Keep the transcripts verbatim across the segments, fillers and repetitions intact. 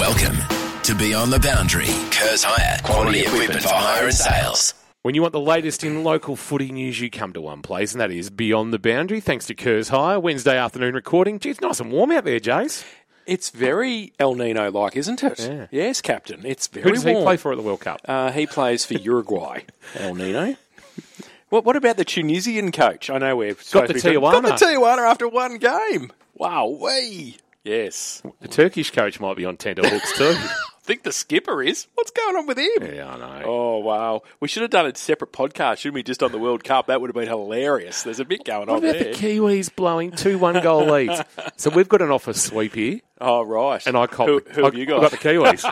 Welcome to Beyond the Boundary, Kerrs Hire, quality equipment for hire and sales. When you want the latest in local footy news, you come to one place, and that is Beyond the Boundary, thanks to Kerrs Hire. Wednesday afternoon recording. Gee, it's nice and warm out there, Jace. It's very El Nino-like, isn't it? Yeah. Yes, Captain. It's very Who does warm. he play for at the World Cup? Uh, he plays for Uruguay, El Nino. What, what about the Tunisian coach? I know we're Got the Tijuana. Got the Tijuana after one game. Wow, wee. Yes. The Turkish coach might be on tenterhooks too. I think the skipper is. What's going on with him? Yeah, I know. Oh, wow. We should have done a separate podcast, shouldn't we, just on the World Cup? That would have been hilarious. There's a bit going What on about there. the Kiwis blowing two one goal leads? So we've got an office sweep here, Oh, right. and I cop, Who, who I, have you got? I got the Kiwis.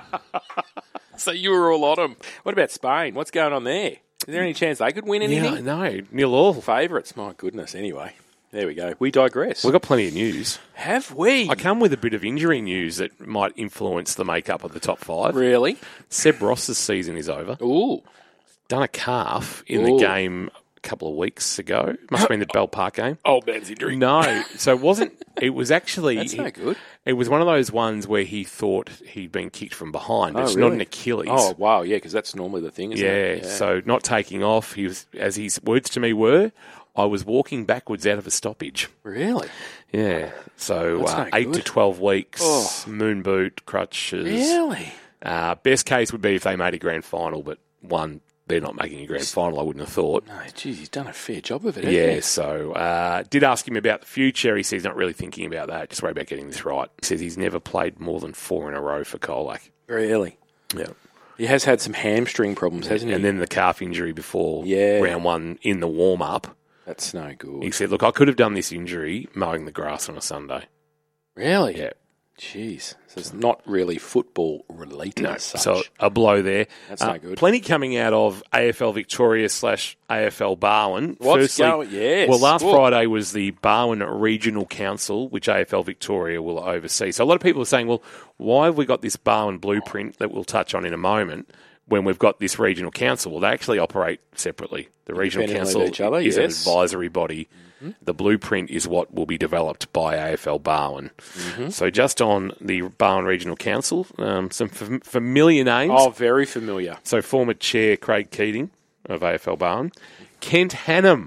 So you were all on them. What about Spain? What's going on there? Is there any chance they could win Yeah, anything? no, nil all. Favourites, my goodness. Anyway, there we go. We digress. We've got plenty of news. Have we? I come with a bit of injury news that might influence the makeup of the top five. Really? Seb Ross's season is over. Ooh. Done a calf in Ooh. the game a couple of weeks ago. Must have been the Bell Park game. Old man's injury. No, so it wasn't. It was actually. That's no good. It was one of those ones where he thought he'd been kicked from behind, but Oh, it's really? not an Achilles. Oh, wow. Yeah, because that's normally the thing, isn't yeah, it? So not taking off. He was, as his words to me were, I was walking backwards out of a stoppage. Really? Yeah. So That's uh, no eight good. to twelve weeks, Oh. moon boot, crutches. Really? Uh, best case would be if they made a grand final, but one, they're not making a grand final, I wouldn't have thought. No, geez, he's done a fair job of it, hasn't Yeah, he? so uh, did ask him about the future. He says he's not really thinking about that. Just worry about getting this right. He says he's never played more than four in a row for Colac. Really? Yeah. He has had some hamstring problems, hasn't he? And then the calf injury before Yeah. round one in the warm-up. That's no good. He said, look, I could have done this injury mowing the grass on a Sunday. Really? Yeah. Jeez. So it's not really football related No, as such. so a blow there. That's Uh, no good. Plenty coming out of A F L Victoria slash A F L Barwon. What's Firstly, going- yes. Well, last Whoa. Friday was the Barwon Regional Council, which A F L Victoria will oversee. So a lot of people are saying, well, why have we got this Barwon blueprint that we'll touch on in a moment when we've got this regional council? Well, they actually operate separately. The regional Independently council of each other, is yes. an advisory body. The blueprint is what will be developed by A F L Barwon. Mm-hmm. So just on the Barwon Regional Council, um, some f- familiar names. Oh, very familiar. So former chair Craig Keating of A F L Barwon. Kent Hannum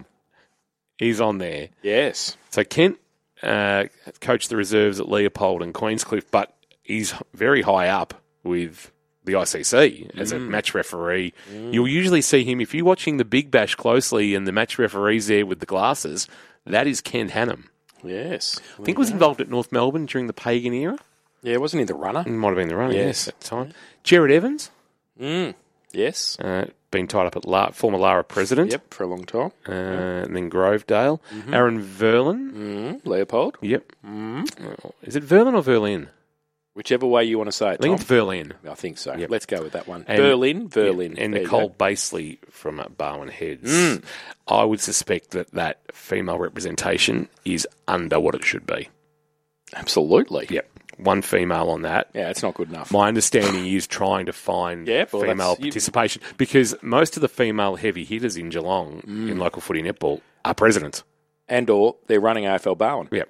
is on there. Yes. So Kent uh, coached the reserves at Leopold and Queenscliff, but he's very high up with the I C C as a match referee. You'll usually see him, if you're watching the Big Bash closely and the match referee's there with the glasses, that is Kent Hannum. Yes. I think was involved at North Melbourne during the Pagan era. Yeah, wasn't he the runner? It might have been the runner, yes, Yes. at the time. Jared Evans, Mm. Yes. uh, been tied up at La- former Lara president. Yep, for a long time. Uh, and then Grovedale. Aaron Verlin. Mm. Leopold. Yep. Oh, is it Verlin or Verlin? Whichever way you want to say I it, think Tom. it's Verlin. I think so. Yep. Let's go with that one. And- Berlin, Berlin. And There you Nicole go. Basley from uh, Barwon Heads. I would suspect that that female representation is under what it should be. Absolutely. Yep. One female on that. Yeah, it's not good enough. My understanding is trying to find Yeah, well, female that's- you- participation because most of the female heavy hitters in Geelong Mm. in local footy netball are presidents. And or they're running A F L Barwon. Yep.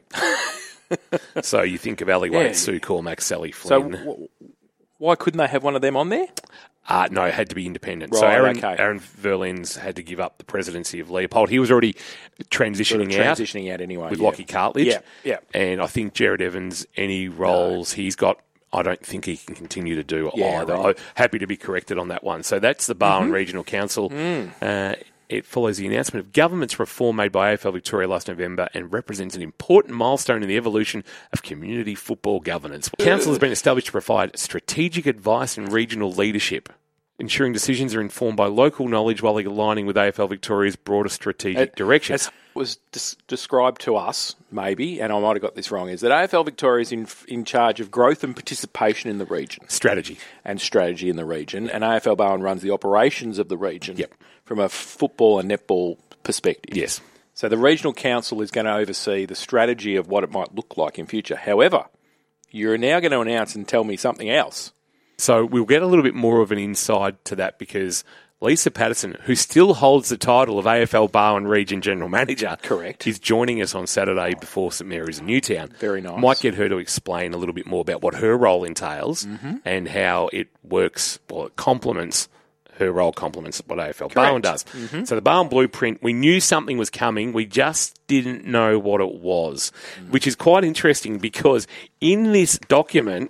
So you think of Ali Wade, Yeah. Sue Cormack, Sally So Flynn. w- why couldn't they have one of them on there? Uh, no, it had to be independent. so Right, Aaron, okay. Aaron Verlin's had to give up the presidency of Leopold. He was already transitioning Sort of out transitioning out anyway. with yeah. Lockie Cartledge. Yeah, yeah. And I think Jared Evans, any roles he's got, I don't think he can continue to do Yeah, either. right. I'm happy to be corrected on that one. So that's the Barwon Regional Council. Uh, it follows the announcement of government's reform made by A F L Victoria last November and represents an important milestone in the evolution of community football governance. The council has been established to provide strategic advice and regional leadership, ensuring decisions are informed by local knowledge while aligning with A F L Victoria's broader strategic It- direction. As was des- described to us, maybe, and I might have got this wrong, is that A F L Victoria is in, in charge of growth and participation in the region Strategy. and strategy in the region, and A F L Barwon runs the operations of the region Yep. from a football and netball perspective. Yes. So the regional council is going to oversee the strategy of what it might look like in future. However, you're now going to announce and tell me something else. So we'll get a little bit more of an insight to that because Lisa Patterson, who still holds the title of A F L Barwon Region General Manager, Correct, is joining us on Saturday before St Mary's and Newtown. Very nice. Might get her to explain a little bit more about what her role entails mm-hmm. and how it works, well, it complements her role complements what A F L Barwon does. Mm-hmm. So the Barwon Blueprint, we knew something was coming, we just didn't know what it was, mm. which is quite interesting because in this document,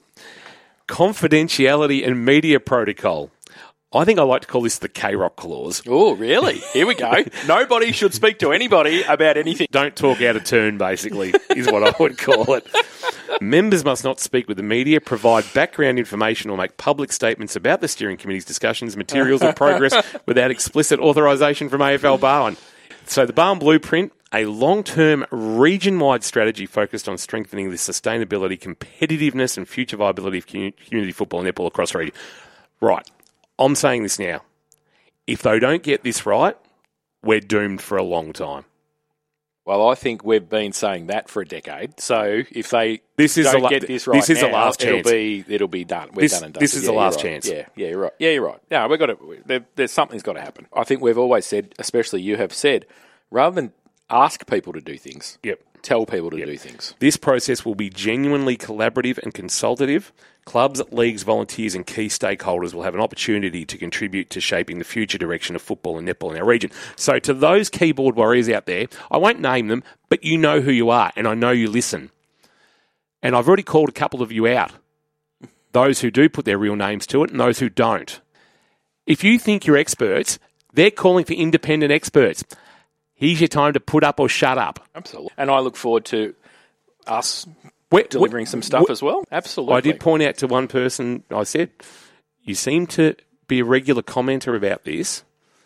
confidentiality and media protocol, I think I like to call this the K-Rock clause. Oh, really? Here we go. Nobody should speak to anybody about anything. Don't talk out of turn, basically, is what I would call it. Members must not speak with the media, provide background information or make public statements about the steering committee's discussions, materials or progress without explicit authorisation from A F L Barwon. So the Barwon Blueprint, a long-term region-wide strategy focused on strengthening the sustainability, competitiveness and future viability of community football and netball across the region. Right. I'm saying this now. If they don't get this right, we're doomed for a long time. Well, I think we've been saying that for a decade. So if they this is don't la- get this right this is now, the last it'll chance. be it'll be done. We're this, done and done. This is yeah, the last right. chance. Yeah, yeah, you're right. Yeah, you're right. Yeah, we've got to. There, there's something's got to happen. I think we've always said, especially you have said, rather than ask people to do things, yep. tell people to yep. do things. This process will be genuinely collaborative and consultative. Clubs, leagues, volunteers and key stakeholders will have an opportunity to contribute to shaping the future direction of football and netball in our region. So to those keyboard warriors out there, I won't name them, but you know who you are and I know you listen. And I've already called a couple of you out, those who do put their real names to it and those who don't. If you think you're experts, they're calling for independent experts. Here's your time to put up or shut up. Absolutely. And I look forward to us We're, delivering we're, some stuff as well. Absolutely. I did point out to one person, I said, you seem to be a regular commenter about this.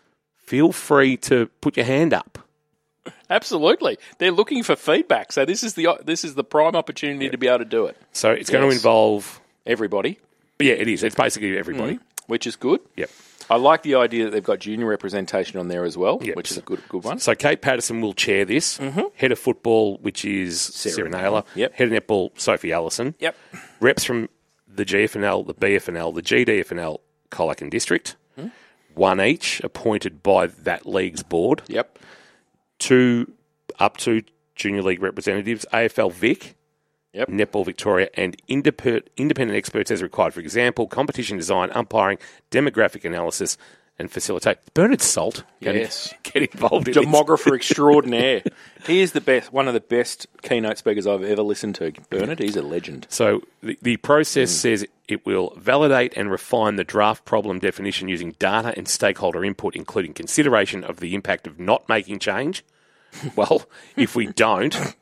Feel free to put your hand up. Absolutely. They're looking for feedback. So this is the this is the prime opportunity yeah. to be able to do it. So it's yes. going to involve... everybody. Yeah, it is. It's basically everybody. Mm, which is good. Yep. I like the idea that they've got junior representation on there as well, yep. which is a good good one. So Kate Patterson will chair this. Mm-hmm. Head of football, which is Sarah, Sarah Naylor. Yep. Head of netball, Sophie Allison. Yep. Reps from the G F N L, the B F N L, the G D F N L, Colac and District. Mm-hmm. One each, appointed by that league's board. Yep. Two, up to junior league representatives, A F L Vic. Yep. Netball Victoria and indep- independent experts as required. For example, competition design, umpiring, demographic analysis, and facilitate. Bernard Salt, yes, get involved in demographer extraordinaire. He is the best, one of the best keynote speakers I've ever listened to. Bernard, he's a legend. So the, the process mm. says it will validate and refine the draft problem definition using data and stakeholder input, including consideration of the impact of not making change. Well, if we don't.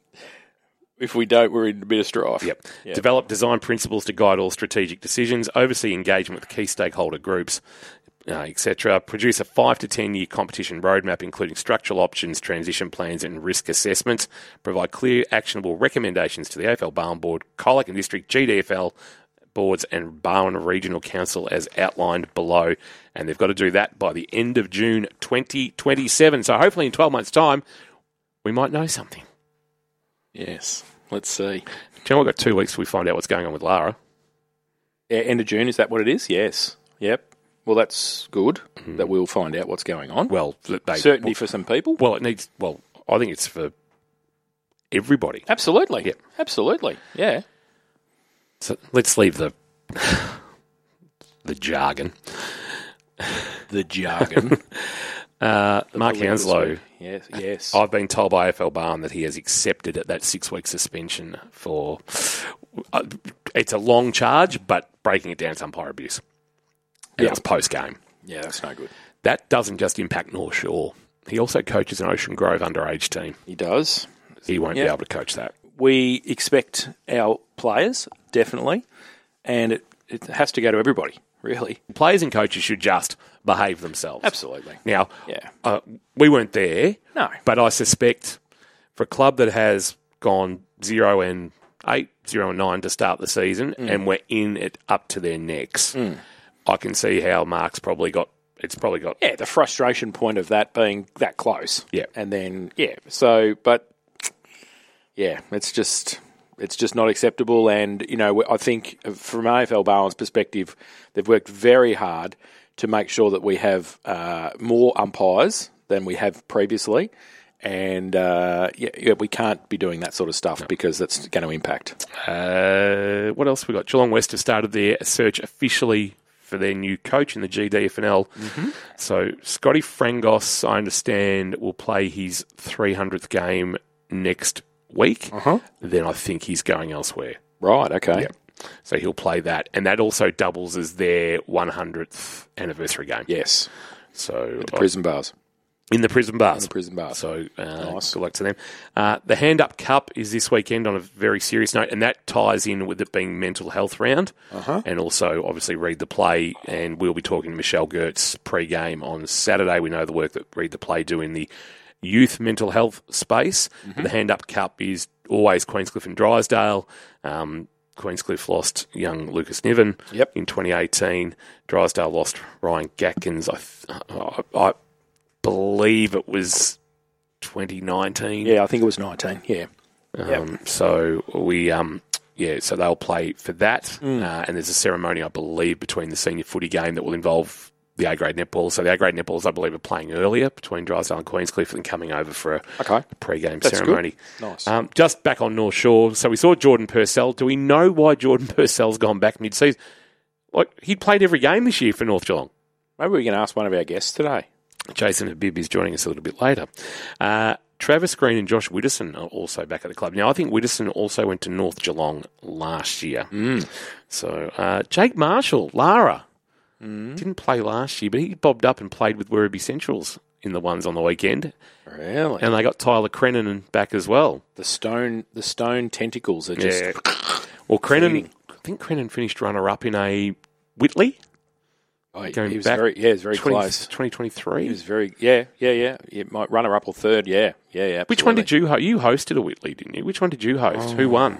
If we don't, we're in a bit of strife. Yep. yep. Develop design principles to guide all strategic decisions, oversee engagement with key stakeholder groups, uh, et cetera. Produce a five to ten year competition roadmap, including structural options, transition plans, and risk assessments. Provide clear, actionable recommendations to the A F L Barwon Board, Colac and District, G D F L boards, and Barwon Regional Council as outlined below. And they've got to do that by the end of June twenty twenty-seven. So hopefully in twelve months' time, we might know something. Yes, let's see. Do you know, we've got two weeks till we find out what's going on with Lara. Yeah, end of June, is that what it is? Yes. Yep. Well, that's good mm. that we'll find out what's going on. Well, they, certainly well, for some people. Well, it needs. Well, I think it's for everybody. Absolutely. Yep. Absolutely. Yeah. So let's leave the the jargon. The jargon. Uh, Mark Hounslow. Yes, yes. I've been told by A F L Barwon that he has accepted that six-week suspension for... Uh, it's a long charge, but breaking it down to umpire abuse. And yeah. It's post-game. Yeah, that's no good. That doesn't just impact North Shore. He also coaches an Ocean Grove underage team. He does. He won't yeah. be able to coach that. We expect our players, definitely, and it, it has to go to everybody. Really, players and coaches should just behave themselves. Absolutely. Now, yeah. uh, we weren't there. No. But I suspect for a club that has gone zero and eight, zero and nine to start the season, mm. and we're in it up to their necks, mm. I can see how Mark's probably got. It's probably got. Yeah, the frustration point of that being that close. Yeah. And then yeah, so but yeah, it's just. It's just not acceptable, and you know I think from A F L Barwon's perspective, they've worked very hard to make sure that we have uh, more umpires than we have previously. And uh, yeah, yeah, we can't be doing that sort of stuff no. because that's going to impact. Uh, what else we got? Geelong West have started their search officially for their new coach in the G D F N L. Mm-hmm. So Scotty Frangos, I understand, will play his three hundredth game next week. Uh-huh. Then I think he's going elsewhere. Right, okay. Yep. So he'll play that. And that also doubles as their one hundredth anniversary game. Yes. So With the prison bars. In the prison bars. In the prison bars. So uh, nice. Good luck to them. Uh, the Hand Up Cup is this weekend on a very serious note, and that ties in with it being mental health round. Uh-huh. And also, obviously, Read the Play, and we'll be talking to Michelle Gertz pre-game on Saturday. We know the work that Read the Play do in the youth mental health space. Mm-hmm. The Hand Up Cup is always Queenscliff and Drysdale. Um, Queenscliff lost young Lucas Niven yep. in twenty eighteen. Drysdale lost Ryan Gatkins. I, I, I believe it was twenty nineteen. Yeah, I think it was nineteen. Yeah. Um, yep. So we, um, yeah, so they'll play for that, mm. uh, and there's a ceremony, I believe, between the senior footy game that will involve the A-grade netball. So the A-grade netballs, I believe, are playing earlier between Drysdale and Queenscliff, and coming over for a okay. pre-game That's ceremony. Good. Nice. Um, just back on North Shore, so we saw Jordan Purcell. Do we know why Jordan Purcell's gone back mid-season? Like, he played every game this year for North Geelong. Maybe we can ask one of our guests today. Jason Habib is joining us a little bit later. Uh, Travis Green and Josh Widdowson are also back at the club. Now, I think Widdowson also went to North Geelong last year. Mm. So, uh, Jake Marshall, Lara, mm. didn't play last year, but he bobbed up and played with Werribee Centrals in the ones on the weekend. Really? And they got Tyler Crennan back as well. The stone the stone tentacles are just... Yeah. Well, Crennan, I think Crennan finished runner-up in a Whitley. Oh, Going he was back very, yeah, he was very twenty, close. twenty twenty-three. He was very, yeah, yeah, yeah. It might runner up or third, yeah, yeah, yeah. Absolutely. Which one did you host? You hosted a Whitley, didn't you? Which one did you host? Oh. Who won?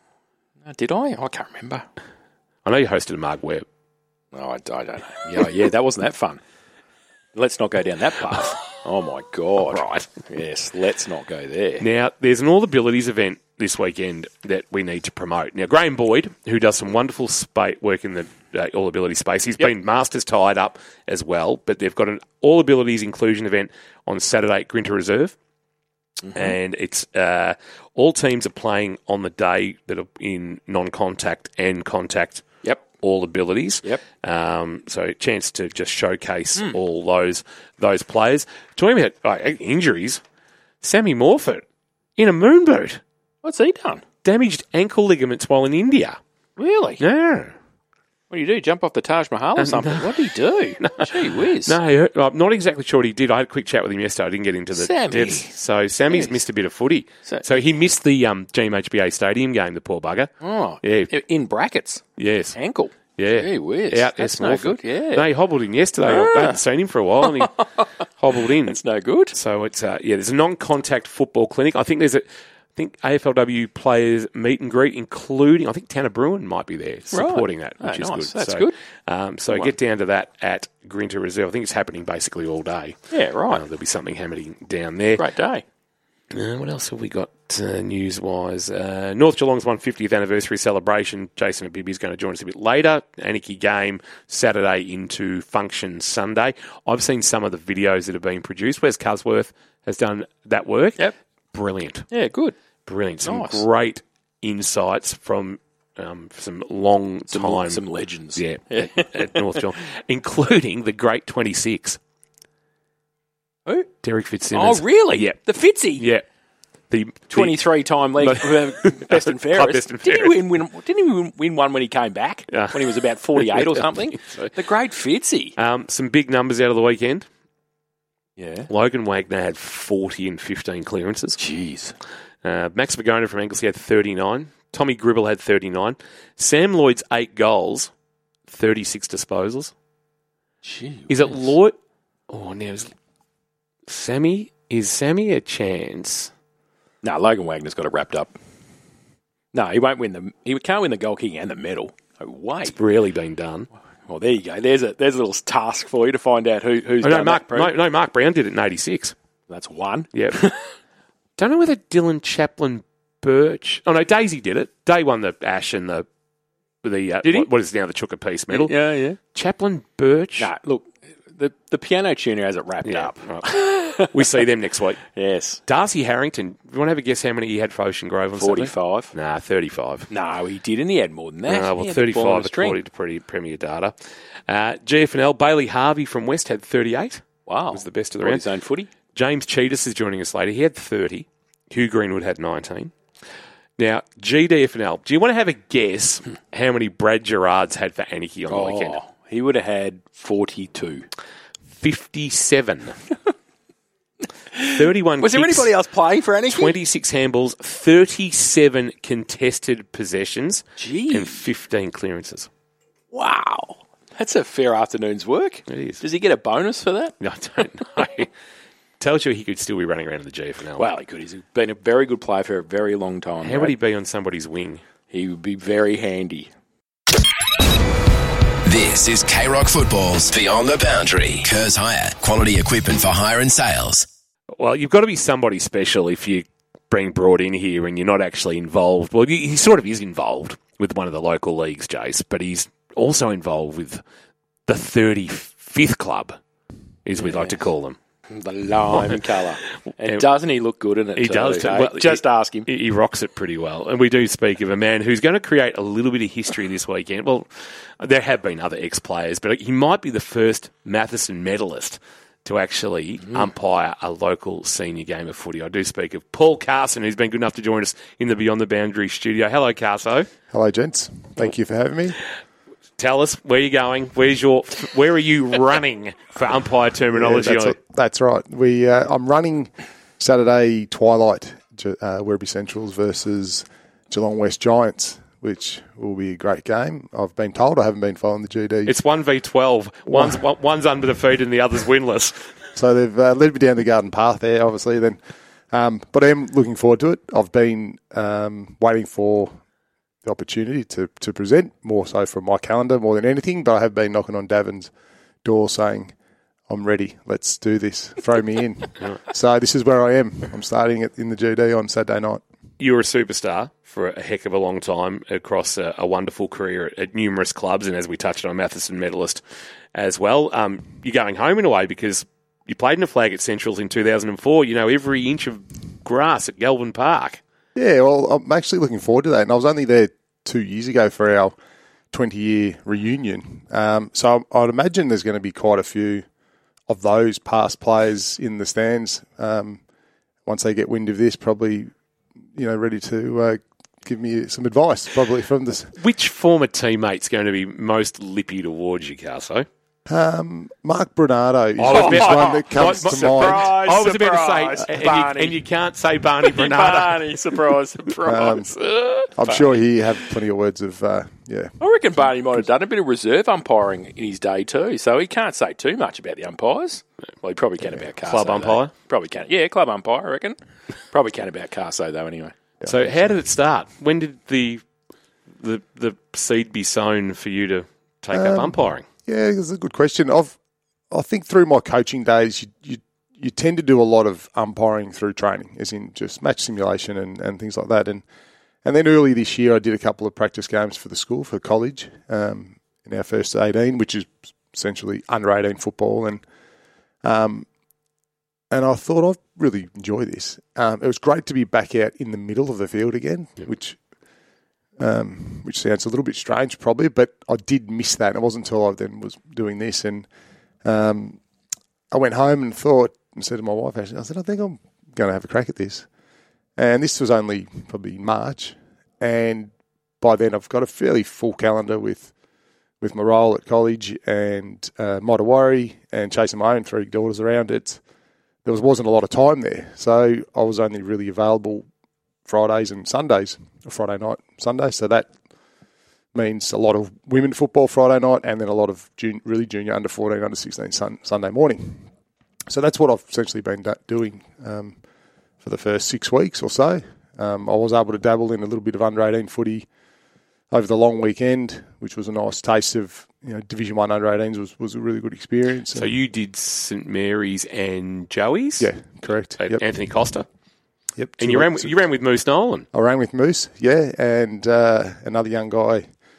Did I? I can't remember. I know you hosted a Mark Webb. Oh, I, I don't know. Yeah, yeah, that wasn't that fun. Let's not go down that path. Oh my God! Right. Yes, let's not go there. Now, there's an All Abilities event this weekend that we need to promote. Now, Graham Boyd, who does some wonderful spa- work in the uh, All Abilities space, he's yep. been Masters tied up as well, but they've got an All Abilities inclusion event on Saturday at Grinter Reserve. Mm-hmm. And it's uh, all teams are playing on the day that are in non-contact and contact yep. all abilities. Yep. Um, so a chance to just showcase mm. all those those players. Talking about uh, injuries, Sammy Morford in a moon boot. What's he done? Damaged ankle ligaments while in India. Really? Yeah. What do you do? Jump off the Taj Mahal or something? No. What did he do? No. Gee whiz. No, I'm not exactly sure what he did. I had a quick chat with him yesterday. I didn't get into the Sammy. depths. So Sammy's yes. missed a bit of footy. So, so he missed the um, G M H B A Stadium game, the poor bugger. Oh, yeah. In brackets. Yes. Ankle. Yeah. Gee whiz. Out That's no good, yeah. No, he hobbled in yesterday. Ah. I hadn't seen him for a while, and he hobbled in. That's no good. So it's, uh, yeah, there's a non-contact football clinic. I think there's a... I think A F L W players meet and greet, including, I think Tanner Bruin might be there supporting right. that, which oh, is nice. good. That's so, good. Um, so good get down to that at Grinter Reserve. I think it's happening basically all day. Yeah, right. Uh, there'll be something happening down there. Great day. Uh, what else have we got uh, news-wise? Uh, North Geelong's one hundred fiftieth anniversary celebration. Jason Abibby's going to join us a bit later. Anarchy game Saturday into function Sunday. I've seen some of the videos that have been produced. Wes Cusworth has done that work. Yep. Brilliant. Yeah, good. Brilliant. Some nice. great insights from um, some long some, time. Some legends. Yeah, at, at North Geelong, including the great twenty-six. Who? Derek Fitzsimmons. Oh, really? Yeah. The Fitzy? Yeah. The twenty-three-time league best and fairest. Best and fairest. Didn't he win, win, didn't he win one when he came back? Yeah. When he was about forty-eight or something? So. The great Fitzy. Um, some big numbers out of the weekend. Yeah. Logan Wagner had forty and fifteen clearances. Jeez. Uh, Max Magona from Anglesey had thirty-nine. Tommy Gribble had thirty-nine. Sam Lloyd's eight goals, thirty-six disposals. Gee, is it Lloyd? Oh, now is Sammy? Is Sammy a chance? No, Logan Wagner's got it wrapped up. No, he won't win the. He can't win the goal kicking and the medal. No way. It's really been done. Well, there you go. There's a there's a little task for you to find out who who's oh, done no, Mark, that. No, no, Mark Brown did it in eighty-six. That's one. Yep. Don't know whether Dylan Chaplin Birch... Oh, no, Daisy did it. Day won the Ash and the the uh, Did he? what, what is now the Chuka Peace medal. Yeah, yeah. Chaplain Birch. No, look, the the piano tuner has it wrapped Yeah, up. right. We see them next week. Yes. Darcy Harrington. You want to have a guess how many he had for Ocean Grove on Saturday? forty-five. Nah, thirty-five. No, he didn't. He had more than that. Uh, He well, had the ball on thirty-five the string. according to pre- Premier Data. Uh, G F N L, Bailey Harvey from West had thirty-eight. Wow. Was the best of the Brought round. his own footy. James Cheetahs is joining us later. He had thirty. Hugh Greenwood had nineteen. Now, G D F N L, do you want to have a guess how many Brad Gerards had for Anarchy on the Oh, weekend? he would have had forty-two. fifty-seven. thirty-one Was there kicks, anybody else playing for Anarchy? twenty-six handballs, thirty-seven contested possessions, Gee. and fifteen clearances. Wow. That's a fair afternoon's work. It is. Does he get a bonus for that? I don't know. Tells you he could still be running around in the G F N L. Well, he could. He's been a very good player for a very long time. How would he be on somebody's wing? He would be very handy. This is K-Rock Football's Beyond the Boundary. Kerrs Hire. Quality equipment for hire and sales. Well, you've got to be somebody special if you bring Broad in here and you're not actually involved. Well, he he sort of is involved with one of the local leagues, Jace, but he's also involved with the thirty-fifth club, as we like to call them. The lime colour. And And- doesn't he look good in it He too, does. eh? Well, Just he, ask him. He, he rocks it pretty well. And we do speak of a man who's going to create a little bit of history this weekend. Well, there have been other ex-players, but he might be the first Matheson medalist to actually Mm. umpire a local senior game of footy. I do speak of Paul Carson, who's been good enough to join us in the Beyond the Boundary studio. Hello, Carso. Hello, gents. Thank you for having me. Tell us where you're going. Where's your? Where are you running for umpire terminology? Yeah, that's, that's right. We uh, I'm running Saturday twilight Ge- uh, Werribee Centrals versus Geelong West Giants, which will be a great game. I've been told. I haven't been following the G D. It's one v twelve. One's one, one's undefeated and the other's winless. So they've uh, led me down the garden path there, obviously. Then, um, but I am looking forward to it. I've been um, waiting for the opportunity to, to present, more so from my calendar more than anything, but I have been knocking on Davin's door saying, I'm ready, let's do this, throw me in. So this is where I am. I'm starting it in the G D on Saturday night. You were a superstar for a heck of a long time across a, a wonderful career at, at numerous clubs, and as we touched on, Matheson medalist as well. Um, you're going home in a way because you played in a flag at Centrals in two thousand four, you know, every inch of grass at Galvin Park. Yeah, well, I'm actually looking forward to that. And I was only there two years ago for our twenty-year reunion. Um, so I'd imagine there's going to be quite a few of those past players in the stands um, once they get wind of this, probably, you know, ready to uh, give me some advice, probably from this. Which former teammate's going to be most lippy towards you, Carso? Um, Mark Bernardo is I was the about- one that comes Oh, to surprise. mind. I was about surprise, to say, and Barney. you, and you can't say Barney Bernardo. Barney, surprise, surprise. I'm sure he have plenty of words of, uh, yeah. I reckon Barney might have done a bit of reserve umpiring in his day too, so he can't say too much about the umpires. Well, he probably can about Carso. Club though. umpire? Probably can. Yeah, club umpire, I reckon. Probably can about Carso, though, anyway. So how did it start? When did the the the seed be sown for you to take Um, up umpiring? Yeah, it's a good question. I've, I think through my coaching days, you, you you tend to do a lot of umpiring through training, as in just match simulation and, and things like that. And and then early this year, I did a couple of practice games for the school, for college, um, in our first eighteen, which is essentially under eighteen football. And um, and I thought I'd really enjoy this. Um, it was great to be back out in the middle of the field again, Yep. which um, which sounds a little bit strange probably, but I did miss that. It wasn't until I then was doing this, and um, I went home and thought, and said to my wife, actually, I said, I think I'm going to have a crack at this. And this was only probably March, and by then I've got a fairly full calendar with with my role at college and uh, Matawari and chasing my own three daughters around it. There was, wasn't a lot of time there, so I was only really available Fridays and Sundays, or Friday night, Sunday. So that means a lot of women football Friday night, and then a lot of jun- really junior under fourteen, under sixteen sun- Sunday morning. So that's what I've essentially been da- doing um, for the first six weeks or so. Um, I was able to dabble in a little bit of under eighteen footy over the long weekend, which was a nice taste of, you know, Division One under eighteens was, was a really good experience. So you did St Mary's and Joey's? Yeah, correct. At Yep. Anthony Costa? Yep. And two you ran, weeks. with, you ran with Moose Nolan? I ran with Moose, yeah, and uh, another young guy,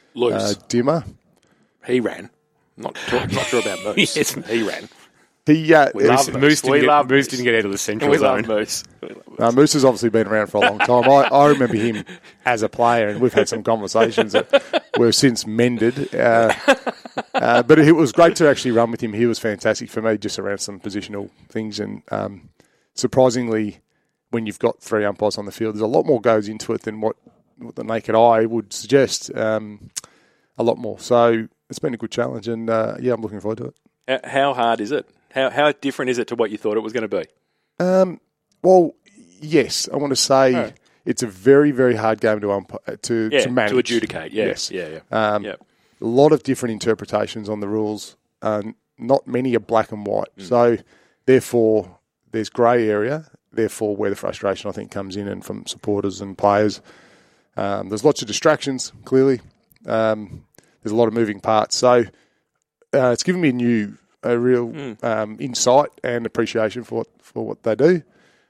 Loose. uh, Dimmer. He ran. Not, not sure about Moose. Yes. He ran. He, uh, We it love was- Moose. Moose, didn't, We get, love Moose Moose. didn't get out of the central We zone. love Moose. We love Moose. Uh, Moose has obviously been around for a long time. I, I remember him as a player, and we've had some conversations that we've since mended. Uh, uh, but it was great to actually run with him. He was fantastic for me, just around some positional things. And um, surprisingly, when you've got three umpires on the field, there's a lot more goes into it than what, what the naked eye would suggest. Um, a lot more. So it's been a good challenge, and uh, yeah, I'm looking forward to it. How- How hard is it? How how different is it to what you thought it was going to be? Um, well, yes, I want to say Oh. it's a very, very hard game to umpire, to, Yeah, to manage. to adjudicate. Yeah, Yes. yeah, yeah. Um, yeah. A lot of different interpretations on the rules. Um, not many are black and white. Mm. So, therefore, there's grey area. Therefore, where the frustration, I think, comes in, and from supporters and players. Um, there's lots of distractions, clearly. Um, there's a lot of moving parts. So, uh, it's given me a new, a real Mm. um, insight and appreciation for what, for what they do.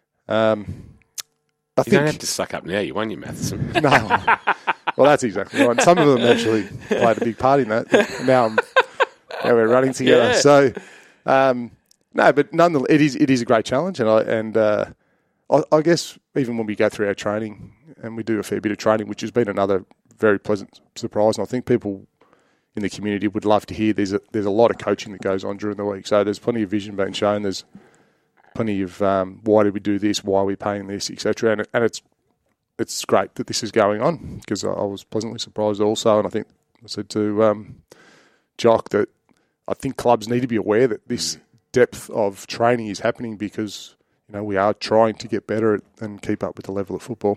Um, I You think don't have to suck up now. You won your Matheson. no. Well, that's exactly right. Some of them actually played a big part in that. Now, I'm, now we're running together. Yeah. So, um, no, but nonetheless, it is it is a great challenge, and I and uh, I, I guess even when we go through our training, and we do a fair bit of training, which has been another very pleasant surprise, and I think people in the community would love to hear. There's a there's a lot of coaching that goes on during the week, so there's plenty of vision being shown. There's plenty of um, why did we do this, why are we paying this, et cetera. And, and it's it's great that this is going on, because I, I was pleasantly surprised also. And I think I said to um, Jock that I think clubs need to be aware that this depth of training is happening, because you know we are trying to get better at, and keep up with the level of football.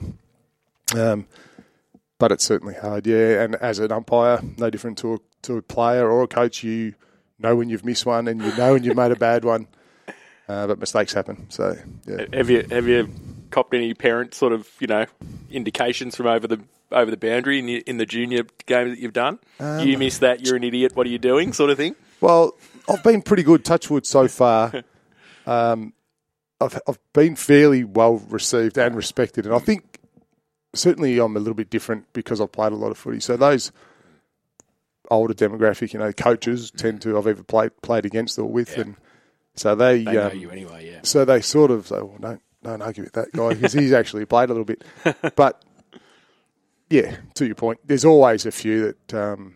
Um, but it's certainly hard, yeah. And as an umpire, no different to a, to a player or a coach, you know when you've missed one, and you know when you've made a bad one. Uh, but mistakes happen, so yeah. Have you have you copped any parent sort of you know indications from over the over the boundary in, the, in the junior game that you've done? Um, you missed that, you're an idiot. What are you doing? Sort of thing. Well, I've been pretty good, touch wood, so far. Um, I've I've been fairly well received and respected, and I think certainly I'm a little bit different because I've played a lot of footy. So those older demographic, you know, coaches tend to I've either played played against or with, Yeah. and so they, They know um, you anyway. Yeah. so they sort of say, well, don't don't argue with that guy because he's actually played a little bit. But yeah, to your point, there's always a few that um,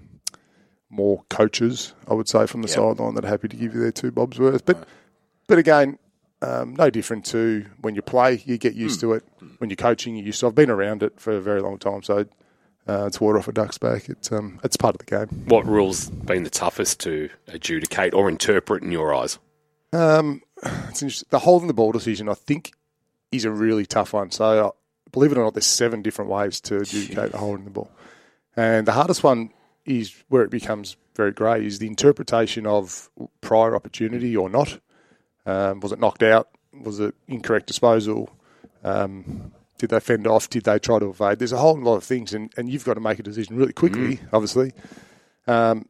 more coaches, I would say, from the Yep. sideline that are happy to give you their two bobs worth. But but again, um, no different to when you play, you get used to it. When you're coaching, you're used to. I've been around it for a very long time, so uh, it's water off a duck's back. It's um, it's part of the game. What rule's been the toughest to adjudicate or interpret in your eyes? Um, it's interesting. The holding the ball decision, I think, is a really tough one. So, uh, believe it or not, there's seven different ways to adjudicate the holding the ball. And the hardest one is where it becomes very grey, is the interpretation of prior opportunity or not. Um, was it knocked out? Was it incorrect disposal? Um, did they fend off? Did they try to evade? There's a whole lot of things, and, and you've got to make a decision really quickly, obviously. Um,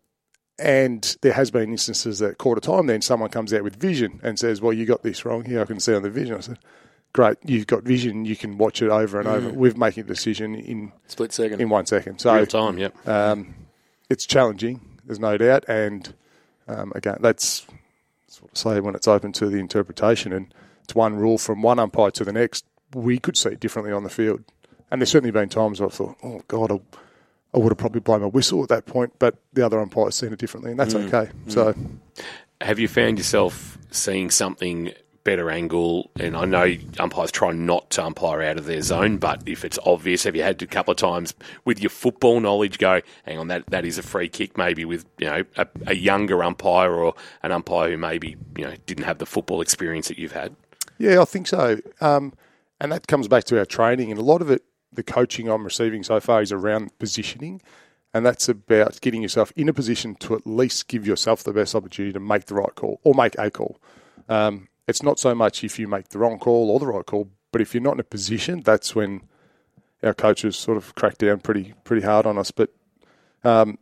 and there has been instances that quarter time then someone comes out with vision and says, well, you got this wrong here, I can see on the vision. I said, great, you've got vision, you can watch it over and over. We're making a decision in Split second. in one second. So Real time, yep. um, it's challenging, there's no doubt. And um, again, that's sort of say when it's open to the interpretation, and it's one rule from one umpire to the next, we could see it differently on the field. And there's certainly been times I've thought, oh, God, I, I would have probably blown my whistle at that point, but the other umpire's seen it differently, and that's okay. So, Have you found yourself seeing something better angle? And I know umpires try not to umpire out of their zone, but if it's obvious, have you had to a couple of times with your football knowledge go, hang on, that, that is a free kick, maybe with you know a, a younger umpire or an umpire who maybe you know didn't have the football experience that you've had? yeah, I think so. Um, and that comes back to our training, and a lot of it, the coaching I'm receiving so far is around positioning, and that's about getting yourself in a position to at least give yourself the best opportunity to make the right call or make a call. Um, it's not so much if you make the wrong call or the right call, but if you're not in a position, that's when our coaches sort of crack down pretty pretty hard on us. But um,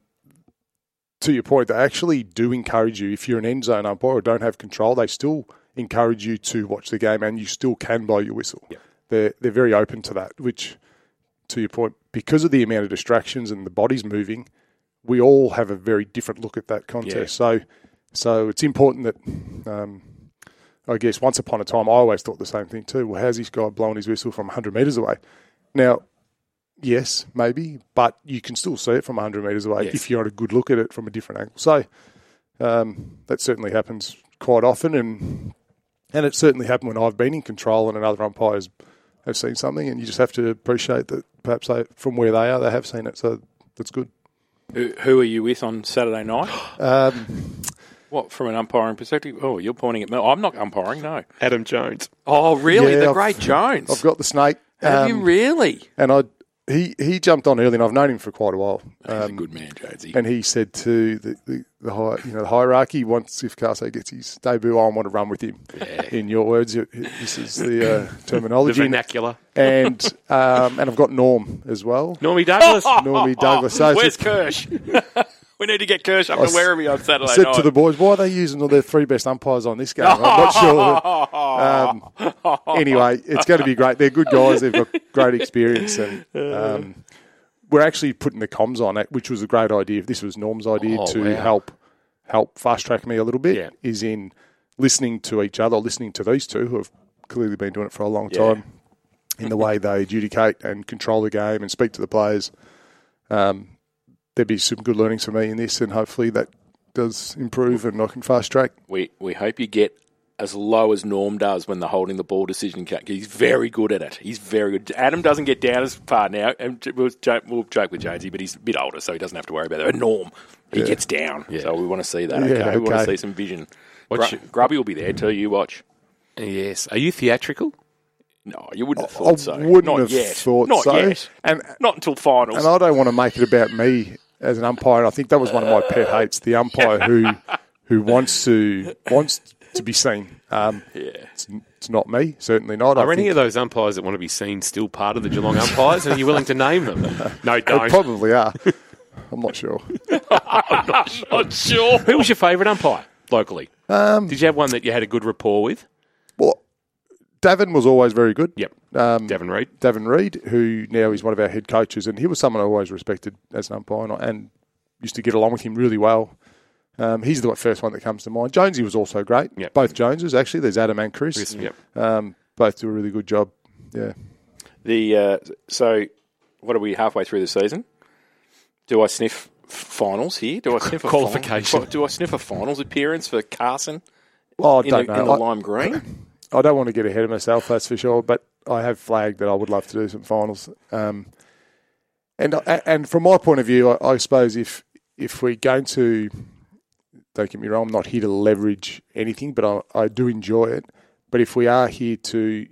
to your point, they actually do encourage you, if you're an end zone umpire or don't have control, they still encourage you to watch the game, and you still can blow your whistle. Yep. They're, they're very open to that, which, to your point, because of the amount of distractions and the bodies moving, we all have a very different look at that contest. Yeah. So, so it's important that, um, I guess, once upon a time, I always thought the same thing too. Well, how's this guy blowing his whistle from one hundred metres away? Now, yes, maybe, but you can still see it from one hundred metres away Yes. if you had a good look at it from a different angle. So um, that certainly happens quite often, and and it certainly happened when I've been in control and another umpires have seen something, and you just have to appreciate that perhaps they, from where they are, they have seen it. So that's good. Who, who are you with on Saturday night? Um, What, from an umpiring perspective? Oh, you're pointing at me. I'm not umpiring, no. Adam Jones. Oh, really? Yeah, the I've- great Jones. I've got the snake. Have you um, really? And I, he he jumped on early, and I've known him for quite a while. He's a Um, good man, Jonesy. And he said to the, the, the high, you know, the hierarchy, once if Carso gets his debut, I want to run with him. In your words, this is the uh, The terminology. vernacular. and um, and I've got Norm as well. Normie Douglas. Normie Douglas. So it's Where's just- Kirsch? We need to get Kirsch up I to Werribee on I Saturday said night. to the boys, why are they using all their three best umpires on this game? I'm not sure. Um, anyway, it's going to be great. They're good guys. They've got great experience. And um, we're actually putting the comms on it, which was a great idea. This was Norm's idea Oh, to wow. help help fast track me a little bit, Yeah. is in listening to each other, listening to these two who have clearly been doing it for a long Yeah. time in the way they adjudicate and control the game and speak to the players. Um, there'd be some good learnings for me in this, and hopefully that does improve and I can fast track. We we hope you get as low as Norm does when the holding the ball decision. ca- He's very good at it. He's very good. Adam doesn't get down as far now. And we'll joke, we'll joke with Jonesy, but he's a bit older, so he doesn't have to worry about that. But Norm, he Yeah. gets down. So we want to see that. Yeah, okay? We want to okay. see some vision. What's Gru- your- Grubby will be there too. You watch. Yes. Are you theatrical? No, you wouldn't have I thought so. wouldn't Not have yet. thought Not so. yet. And Not until finals. and I don't want to make it about me as an umpire. I think that was one of my pet hates, the umpire who who wants to wants to be seen. Um, yeah. it's, it's not me, certainly not. I Are any think of those umpires that want to be seen still part of the Geelong umpires? And are you willing to name them? No, they don't. probably are. I'm not sure. Not sure. Who was your favourite umpire locally? Um, Did you have one that you had a good rapport with? well, Davin was always very good. Yep. Um, Devon Reed. Davin Reed, who now is one of our head coaches, and he was someone I always respected as an umpire, and, I- and used to get along with him really well. Um, he's the first one that comes to mind. Jonesy was also great. Yep. Both Joneses, actually. There's Adam and Chris. Chris, yep. Um, both do a really good job. Yeah. The uh, so, what are we halfway through the season? Do I sniff f- finals here? Do I sniff a Qualification. Final, do I sniff a finals appearance for Carson Well, I in, don't the, know. in the I- lime green? I don't want to get ahead of myself, that's for sure, but I have flagged that I would love to do some finals. Um, and and from my point of view, I, I suppose if if we're going to, don't get me wrong, I'm not here to leverage anything, but I, I do enjoy it. But if we are here to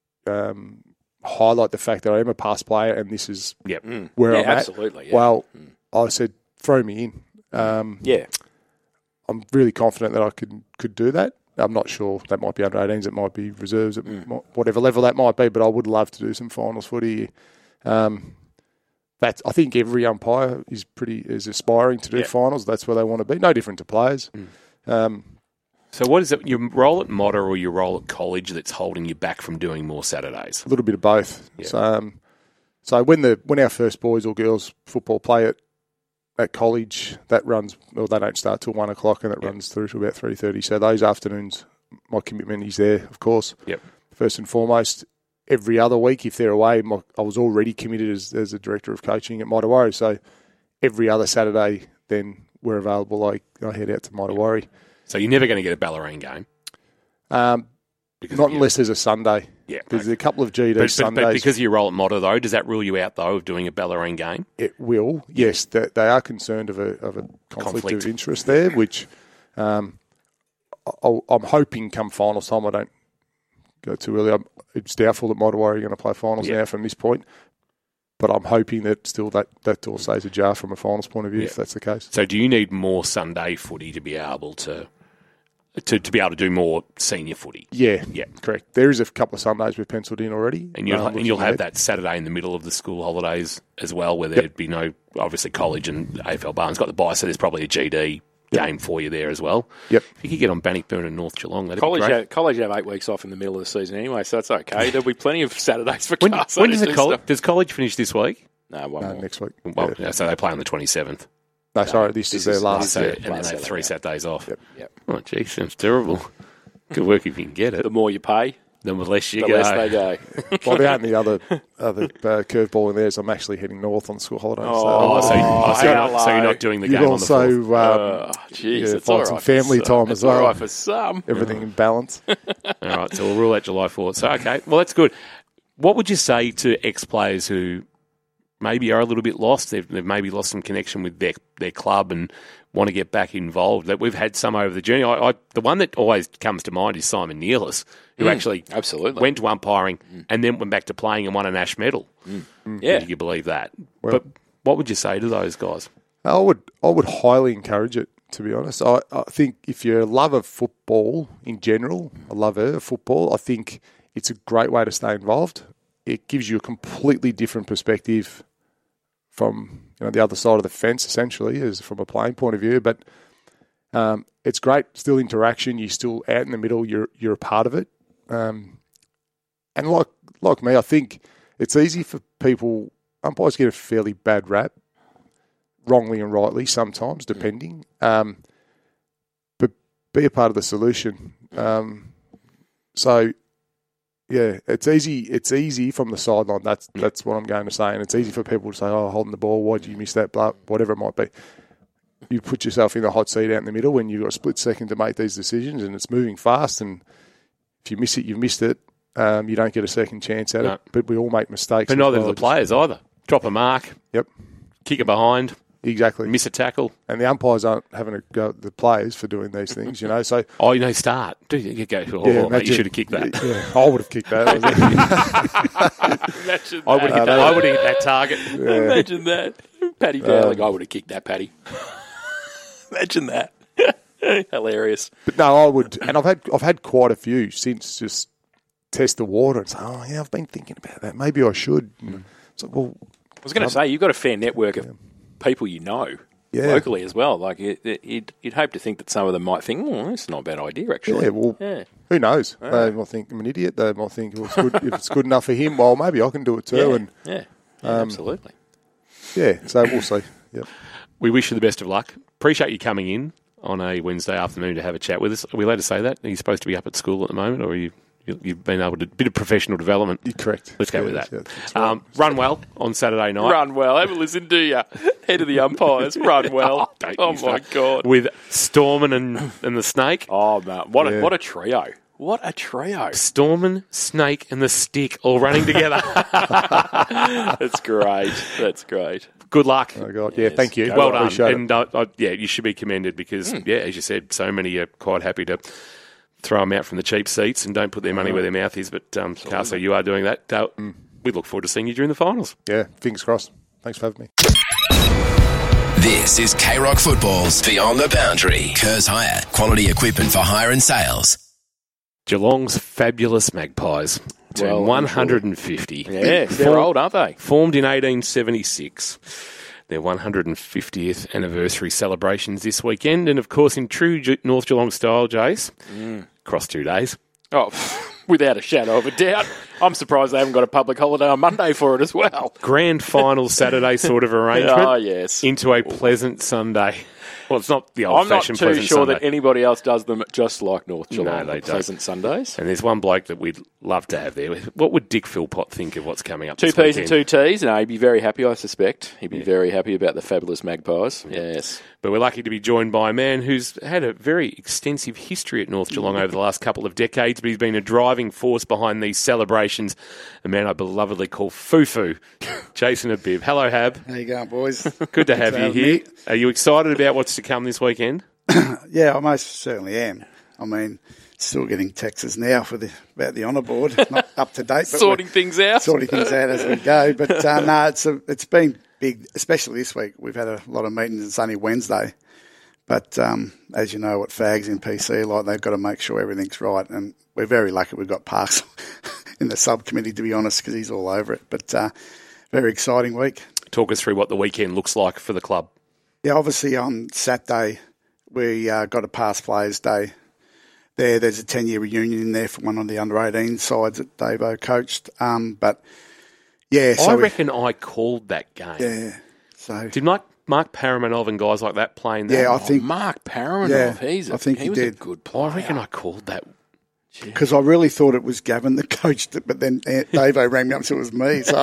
um, highlight the fact that I am a past player and this is Yep. where Yeah, I'm at, absolutely. Yeah. well, I said, throw me in. Um, yeah. I'm really confident that I could could do that. I'm not sure. That might be under eighteens. It might be reserves. It might, whatever level that might be. But I would love to do some finals footy. Um, that's. I think every umpire is pretty is aspiring to do Yeah. finals. That's where they want to be. No different to players. Um, So what is it, your role at Motta or your role at college that's holding you back from doing more Saturdays? a little bit of both. Yeah. So, um, so when the when our first boys or girls football play at at college, that runs. Well, they don't start till one o'clock, and it Yep. runs through to about three thirty. So those afternoons, my commitment is there, of course. Yep. First and foremost, every other week, if they're away, my, I was already committed as, as a director of coaching at Matawarri. So every other Saturday, then we're available. I, I head out to Matawarri. So you're never going to get a Ballerine game? Um, Because not of your- unless there's a Sunday. Yeah. There's a couple of G D But, but, Sundays. but because of your role at Motta, though, does that rule you out, though, of doing a Ballerine game? It will, yes. They, they are concerned of a of a conflict, Conflict. of interest there, which um, I, I'm hoping come finals time I don't go too early. I'm, it's doubtful that Matawarri are going to play finals Yeah. now from this point, but I'm hoping that still that, that door stays ajar from a finals point of view, Yeah. if that's the case. So do you need more Sunday footy to be able to to, to be able to do more senior footy? Yeah, Yeah. correct. There is a couple of Sundays we've penciled in already. And you'll, um, and you'll looking have ahead. that Saturday in the middle of the school holidays as well, where there'd be no, obviously, college and A F L Barnes got the bye, so there's probably a G D game for you there as well. Yep. If you could get on Bannockburn and North Geelong, that'd College be great. have, college have eight weeks off in the middle of the season anyway, so that's okay. There'll be plenty of Saturdays for When, Carson when to does, the do college, stuff. does college finish this week? No, one No, more. next week. Well, Yeah. so they play on the twenty-seventh. No, sorry, this, this is their is- last. So, yeah, and then last they have Saturday, three yeah. Saturdays off. Yep. Yep. Oh, gee, sounds terrible. Good work if you can get it. The more you pay, Then the less you the go. less they go. Well, the only other other uh, curveball in there is I'm actually heading north on school holidays. Oh, so, oh, so, you're not, so you're hello. not doing the you game on the fourth. also um, Oh, jeez, yeah, it's find all some right family for some. time It's as well. all right for some. everything in balance. All right, so we'll rule out July fourth. So, okay, well, that's good. What would you say to ex-players who maybe are a little bit lost? They've, they've maybe lost some connection with their, their club and want to get back involved. That we've had some over the journey. I, I, the one that always comes to mind is Simon Nealis, who Mm, actually absolutely. went to umpiring mm. and then went back to playing and won an Ash medal. Mm. Mm. Yeah. If you believe that. Well, but what would you say to those guys? I would I would highly encourage it, to be honest. I, I think if you're a lover of football in general, a lover of football, I think it's a great way to stay involved. It gives you a completely different perspective from you know the other side of the fence, essentially, as from a playing point of view. But um, it's great, still interaction. You're still out in the middle. You're you're a part of it. Um, and like like me, I think it's easy for people. Umpires get a fairly bad rap, wrongly and rightly sometimes, depending. Um, but be a part of the solution. Um, so. Yeah, it's easy. It's easy from the sideline. That's that's what I'm going to say, and it's easy for people to say, "Oh, holding the ball. Why did you miss that?" Blah, whatever it might be. You put yourself in the hot seat out in the middle when you've got a split second to make these decisions, and it's moving fast. And if you miss it, you've missed it. Um, you don't get a second chance at No. it. But we all make mistakes. But as neither well. do the players either. Drop a mark, Yep, kick it behind, exactly. miss a tackle. And the umpires aren't having a go at the players for doing these things. You know, so Oh, you know, start. Do you go? Oh, yeah, mate, imagine- you should have kicked that. Yeah, I would have kicked that. Imagine I would have hit that. I would have hit that target. Imagine that. Paddy Dowling, I would have kicked that, Paddy. Imagine that. Hilarious. But no, I would, and I've had I've had quite a few since just test the water and say, oh yeah, I've been thinking about that. Maybe I should. And it's like, well, I was going to say, you've got a fair network of people you know Yeah. locally as well. Like it, it, you'd, you'd hope to think that some of them might think, "Oh, that's not a bad idea, actually." yeah, well, Yeah. who knows? They might think I'm an idiot. They might think well, it's good, if it's good enough for him, well, maybe I can do it too. Yeah, And yeah, Yeah, um, absolutely. yeah, so we'll see. Yep. We wish you the best of luck. Appreciate you coming in on a Wednesday afternoon to have a chat with us. Are we allowed to say that? Are you supposed to be up at school at the moment, or are you? you- You've been able to bit of professional development. You're correct. Let's go Yeah, with that. yeah, that's right. um, run well on Saturday night. Run well. Have a listen, do you? Head of the umpires. Run well. Don't oh, you my start. God. With Storman and, and the Snake. Oh, man. What a, Yeah. what a trio. What a trio. Storman, Snake, and the Stick all running together. That's great. That's great. Good luck. Oh, God. Yeah, Yes. thank you. Well done. Appreciate it. And uh, uh, yeah, you should be commended because, yeah, as you said, so many are quite happy to throw them out from the cheap seats and don't put their money where their mouth is. But, um, Carso, you are doing that. Uh, we look forward to seeing you during the finals. Yeah, fingers crossed. Thanks for having me. This is K-Rock Football's Beyond the Boundary. Kerrs Hire. Quality equipment for hire and sales. Geelong's fabulous Magpies turn Well, I'm one hundred fifty. Yeah, they're Form- old, aren't they? Formed in eighteen seventy-six. Their one hundred fiftieth anniversary celebrations this weekend. And, of course, in true Ge- North Geelong style, Jace, across two days. Oh, without a shadow of a doubt. I'm surprised they haven't got a public holiday on Monday for it as well. Grand final Saturday sort of arrangement. Oh, yes. Into a pleasant Sunday. Well, it's not the I'm not old-fashioned too pleasant sure Sunday. that anybody else does them just like North Geelong. they the don't. Pleasant Sundays. And there's one bloke that we'd love to have there. What would Dick Philpott think of what's coming up Two this P's and weekend? two T's. No, he'd be very happy, I suspect. He'd be very happy about the fabulous Magpies. Yes. But we're lucky to be joined by a man who's had a very extensive history at North Geelong over the last couple of decades, but he's been a driving force behind these celebrations. A man I belovedly call Fufu, Jason Habib. Hello, Hab. How you going, boys? Good to have to you have here. me. Are you excited about what's to come this weekend? Yeah, I most certainly am. I mean, still getting texts now for the about the honour board, not up to date, but Sorting we're things out. sorting things out as we go. But uh, no, it's a, it's been big, especially this week. We've had a lot of meetings. It's only Wednesday, but um, as you know, what Fags in P C are like, they've got to make sure everything's right, and we're very lucky we've got Parks in the subcommittee, to be honest, because he's all over it. But uh, very exciting week. Talk us through what the weekend looks like for the club. Yeah, obviously on Saturday we uh, got a past players day. There, there's a ten-year reunion in there for one of the under eighteen sides that Davo coached. Um, but yeah, so I we- reckon I called that game. yeah, so Did Mike Mark Paramanov and guys like that playing that? Yeah, I Oh, think Mark Paramanov, Yeah, he's a, I think he, he was did. a good Oh, player. I reckon I called that. because I really thought it was Gavin that coached it, but then Davo rang me up, so it was me. So,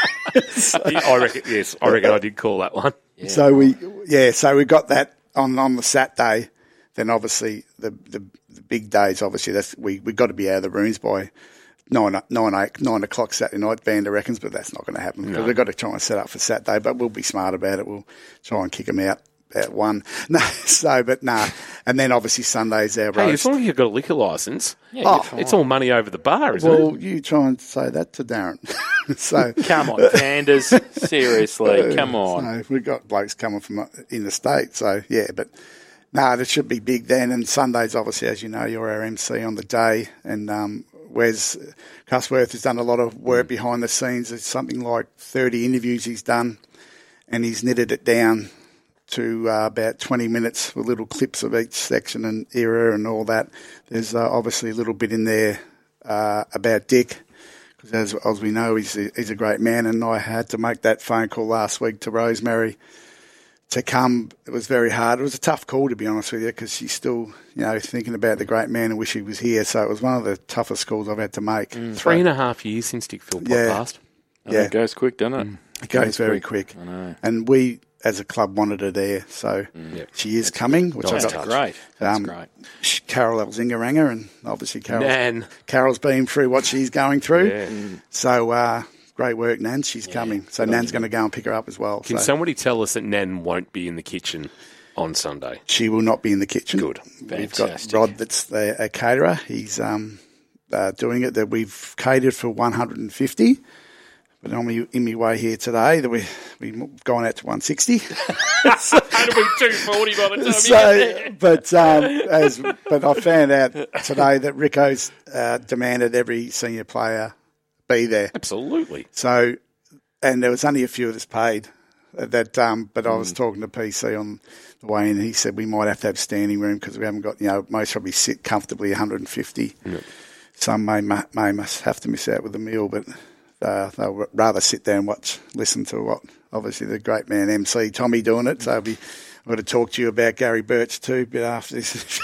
I reckon, yes, I reckon I did call that one. Yeah. so we, yeah, so we got that on, on the Saturday. Then obviously the, the the big days, obviously that's we we got to be out of the rooms by nine nine eight nine o'clock Saturday night. Vanda reckons, but that's not going to happen because we've got to try and set up for Saturday. But we'll be smart about it. We'll try and kick them out at one. No, so but nah, and then obviously Sunday's our Hey, as roast. long as you've got a liquor license, Yeah, Oh, you're fine. it's all money over the bar, isn't Well, it? you try and say that to Darren. so Come on, Sanders. Seriously, come on. So we've got blokes coming from in the state. So yeah, but no, it should be big then. And Sundays, obviously, as you know, you're our M C on the day. And um, Wes Cusworth has done a lot of work behind the scenes. It's something like thirty interviews he's done, and he's knitted it down to uh, about twenty minutes with little clips of each section and era and all that. There's uh, obviously a little bit in there uh, about Dick, because as, as we know, he's a, he's a great man, and I had to make that phone call last week to Rosemary to come. It was very hard. It was a tough call, to be honest with you, because she's still, you know, thinking about the great man and wish he was here. So it was one of the toughest calls I've had to make. Three and a half years since Dick Philpott Yeah. passed. Oh, Yeah. It goes quick, doesn't it? It goes very quick. I know. And we, as a club, wanted her there. So Yep. she is coming, which Nice I That's got. touch. great. That's Um, great. Sh- Carol Elzinga-Ranger, and obviously Carol's, Nan. Carol's been through what she's going through. Yeah. So uh, great work, Nan. She's coming. So Nan's going to go and pick her up as well. Can so somebody tell us that Nan won't be in the kitchen on Sunday? she will not be in the kitchen. Good. We've got Fantastic. Rod, that's the, a caterer. He's um, uh, doing it. That we've catered for one hundred fifty. But on me in my way here today, that we we've gone out to one sixty. It'll be two forty by the time So, but um, as but I found out today that Rico's uh, demanded every senior player be there. Absolutely. So, and there was only a few of us paid. That, um, but I was talking to P C on the way in, and he said we might have to have standing room because we haven't got, you know, most probably sit comfortably one hundred fifty. Yep. Some may may must have to miss out with the meal, but uh, they'll rather sit there and watch, listen to what obviously the great man M C Tommy doing it. So I'll be. I'm going to talk to you about Gary Birch too, but after this,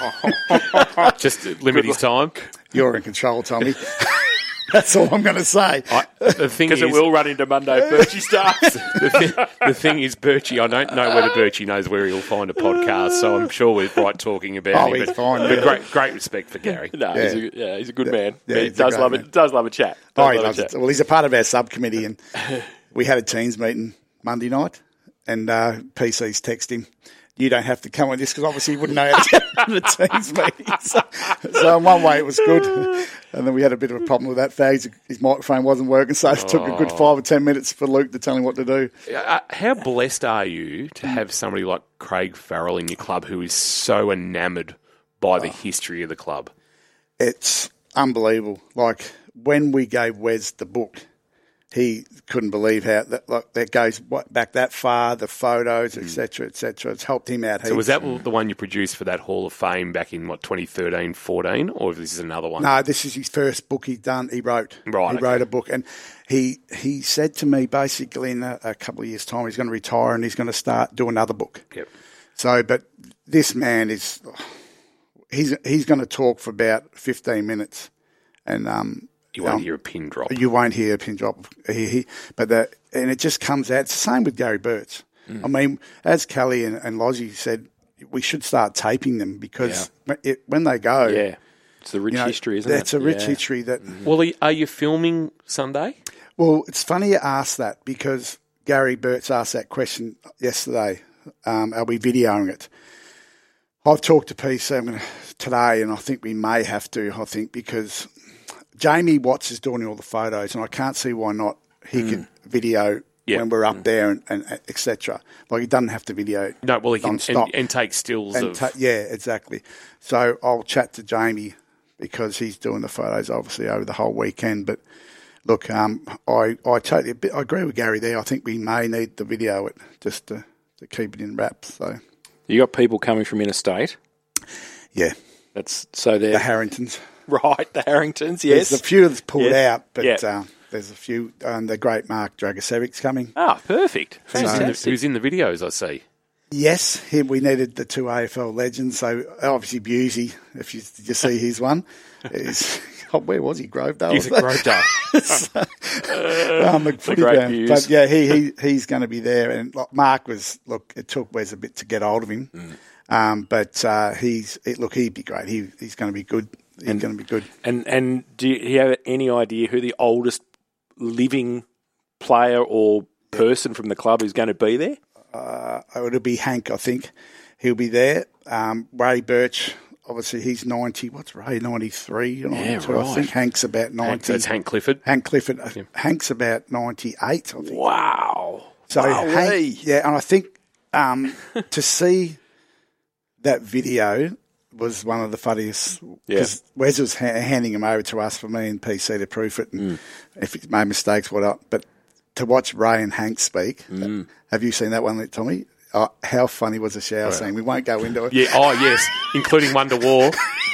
Just limit his time. you're in control, Tommy. That's all I'm going to say. I, the thing is, Because it will run into Monday. Birchie starts. the, thing, the thing is, Birchie, I don't know whether Birchie knows where he'll find a podcast, so I'm sure we're right talking about Oh, him. he's but, fine, but yeah. great, great respect for Gary. No, Yeah. he's a, yeah, he's a good man. yeah, he he's a does great love man. it. Does love a chat. Does Oh, he love a loves chat. it. Well, he's a part of our subcommittee, and we had a teams meeting Monday night, and uh, P C's text him, you don't have to come on this, because obviously he wouldn't know how to get on the teams meeting. So, so in one way it was good. And then we had a bit of a problem with that. Fags, his microphone wasn't working, so it took a good five or ten minutes for Luke to tell him what to do. Uh, how blessed are you to have somebody like Craig Farrell in your club who is so enamoured by the history of the club? It's unbelievable. Like, when we gave Wes the book, he couldn't believe how that, like, that goes what, back that far, the photos, et cetera, et cetera. It's helped him out. So was heaps. that the one you produced for that Hall of Fame back in, what, twenty thirteen, fourteen, or this is another one? No, this is his first book he done. He wrote. Right, He okay. wrote a book, and he he said to me basically in a, a couple of years' time he's going to retire and he's going to start do another book. Yep. So, but this man is he's he's going to talk for about fifteen minutes, and um, You won't um, hear a pin drop. You won't hear a pin drop. He, he, but the, and it just comes out. It's the same with Gary Birch. Mm. I mean, as Kelly and, and Lozzie said, we should start taping them because when, it, when they go, Yeah. It's the rich you know, history, isn't it? that's a rich Yeah. history that. Well, are you- are you filming Sunday? Well, it's funny you ask that because Gary Birch asked that question yesterday. Um, are we videoing it? I've talked to P C today, and I think we may have to. I think because Jamie Watts is doing all the photos, and I can't see why not. He Mm. could video Yeah. when we're up there, and, and et cetera. Like, he doesn't have to video. No, well, he can non-stop. and, and take stills And of. ta- yeah, exactly. So I'll chat to Jamie because he's doing the photos obviously over the whole weekend. But look, um, I I totally I agree with Gary there. I think we may need to video it just to, to keep it in wraps. So You got people coming from interstate. yeah, That's so the they're Harringtons. right. The Harringtons, yes. There's a few that's pulled Yeah. out, but Yeah. um, there's a few. And the great Mark Dragosevic's coming. Ah, perfect. Who's in, the, Fantastic. who's in the videos, I see. Yes, him, we needed the two A F L legends. So obviously Busey, if you, did you see his one, is, oh, where was he? Grovedale. He's at Grovedale. so, um, the footy great ground. Buse. But yeah, he, he he's going to be there. And like, Mark was, look, it took Wes a bit to get hold of him. Mm. Um, but uh, he's, it, look, he'd be great. He He's going to be good. He's going to be good. And and do you have any idea who the oldest living player or person from the club is going to be there? Uh, it'll be Hank, I think. He'll be there. Um, Ray Birch, obviously, he's ninety. What's Ray? ninety-three? ninety-two, Yeah, I think right. Hank's about ninety. That's Hank Clifford. Hank Clifford. uh, Hank's about ninety-eight, I think. Wow. So Wowee. Hank, yeah, and I think um, to see that video was one of the funniest because Yeah. Wes was ha- handing him over to us for me and P C to proof it, and mm. if he made mistakes, what up. But to watch Ray and Hank speak, mm. have you seen that one, Tommy? Oh, how funny was the shower scene? We won't go into it. Yeah. Oh, yes. Including Wonder War.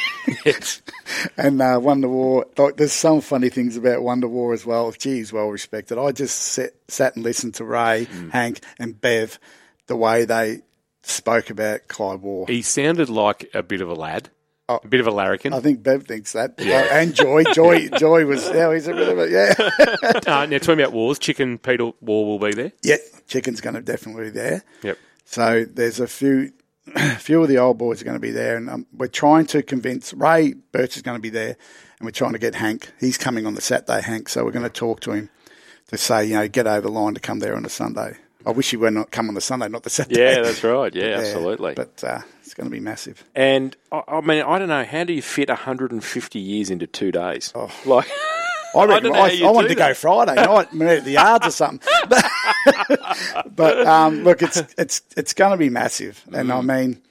Yes. And uh, Wonder War, like, there's some funny things about Wonder War as well. Geez, well respected. I just sat, sat and listened to Ray, mm. Hank, and Bev, the way they spoke about Clyde War. He sounded like a bit of a lad, oh, a bit of a larrikin. I think Bev thinks that. Yeah. Oh, and Joy. Joy Joy was, yeah, he's a bit of a, yeah. uh, now, talking about wars, Chicken Peter War will be there? Yeah, Chicken's going to definitely be there. Yep. So there's a few a few of the old boys are going to be there, and um, we're trying to convince, Ray Birch is going to be there, and we're trying to get Hank. He's coming on the Saturday, Hank, so we're going to talk to him to say, you know, get over the line to come there on a Sunday. I wish he would not come on the Sunday, not the Saturday. Yeah, that's right. Yeah, absolutely. But uh, it's going to be massive. And, I, I mean, I don't know, how do you fit one hundred fifty years into two days? Oh. Like, I, reckon, I, I, I wanted to that. go Friday night, meet at the yards or something. But, but um, look, it's it's it's going to be massive, and mm. I mean,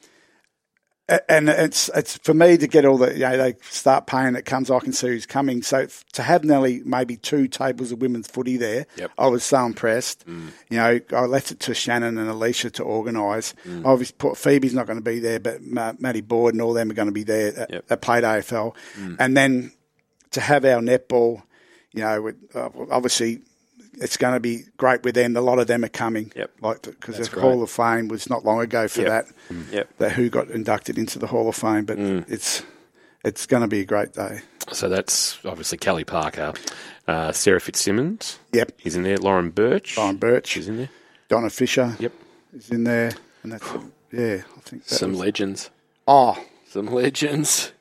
and it's it's for me to get all the, you know, they start paying. It comes, I can see who's coming. So to have nearly maybe two tables of women's footy there, yep. I was so impressed. Mm. You know, I left it to Shannon and Alicia to organise. Mm. Obviously, put, Phoebe's not going to be there, but Ma- Maddie Board and all them are going to be there that, yep. that played A F L, mm. and then to have our netball. You know, with, uh, obviously, it's going to be great with them. A lot of them are coming, yep. like because the great. Hall of Fame was not long ago for yep. that. Mm. Yep. That who got inducted into the Hall of Fame, but mm. it's it's going to be a great day. So that's obviously Kelly Parker, uh, Sarah Fitzsimmons. Yep, he's in there. Lauren Birch. Lauren Birch is in there. Donna Fisher. Yep, is in there, and that's yeah. I think that some was, legends. Oh, some legends.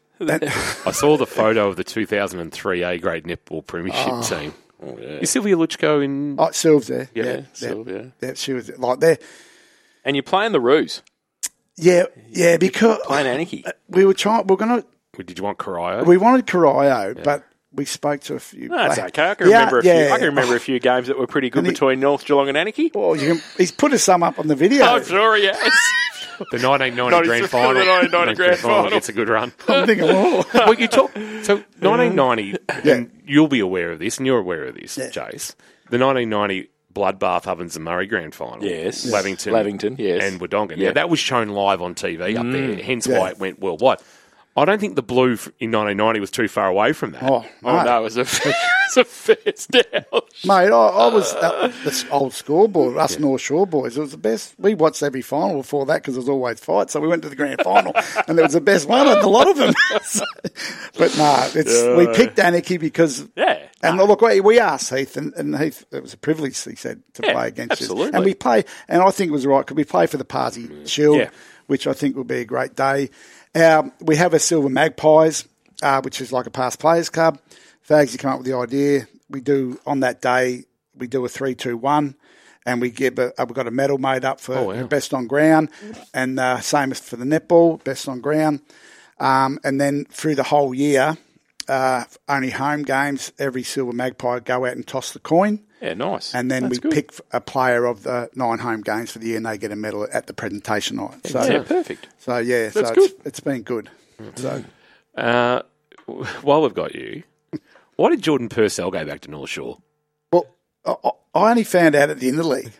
I saw the photo of the two thousand three A grade netball premiership oh. team. Oh, yeah. Is Sylvia Luchko in? Oh, Sylv's there. Yeah, yeah, yeah, Sylvia. Yeah, she was like there. And you're playing the Roos. Yeah, yeah, because playing Anarchy. We were trying. We we're going to. Did you want Corio? We wanted Corio, yeah. but we spoke to a few. No, that's like, okay. I can yeah, remember a yeah. few. I can remember a few games that were pretty good he, between North Geelong and Anarchy. Well, you can, he's put us some up on the video. Oh, sorry, yes. The nineteen ninety grand final. The nineteen ninety grand final gets a good run. I'm thinking, oh. Well, you talk. So nineteen ninety, yeah. and you'll be aware of this, and you're aware of this, yeah. Jace. The nineteen ninety Bloodbath Ovens and Murray grand final. Yes. Lavington. Lavington, yes. And Wodonga. Yeah. Now, that was shown live on T V mm. up there, hence yeah. why it went worldwide. I don't think the blue in nineteen ninety was too far away from that. Oh, oh no, it was a, it was a fair stoush. Mate, I, I was uh, this old scoreboard, us yeah. North Shore boys. It was the best. We watched every final before that because there was always fights. So we went to the grand final, and it was the best one, and a lot of them. so, but no, nah, it's yeah. we picked Anarchy because yeah. And nah. look, we, we asked Heath, and, and Heath, it was a privilege, he said, to yeah, play against absolutely. us. And we play, and I think it was right because we play for the Parsi mm. Shield, yeah. which I think will be a great day. Um, we have a Silver Magpies, uh, which is like a past players club. Fagsy came up with the idea. We do on that day. We do a three, two, one, and we give a, we've got a medal made up for oh, wow. best on ground, and uh, same as for the netball, best on ground. Um, and then through the whole year, uh, only home games. Every Silver Magpie go out and toss the coin. Yeah, nice. And then That's we good. pick a player of the nine home games for the year, and they get a medal at the presentation night. So, yeah, perfect. So yeah, That's so good. It's, it's been good. So, uh, while we've got you, why did Jordan Purcell go back to North Shore? Well, I, I only found out at the end of the league,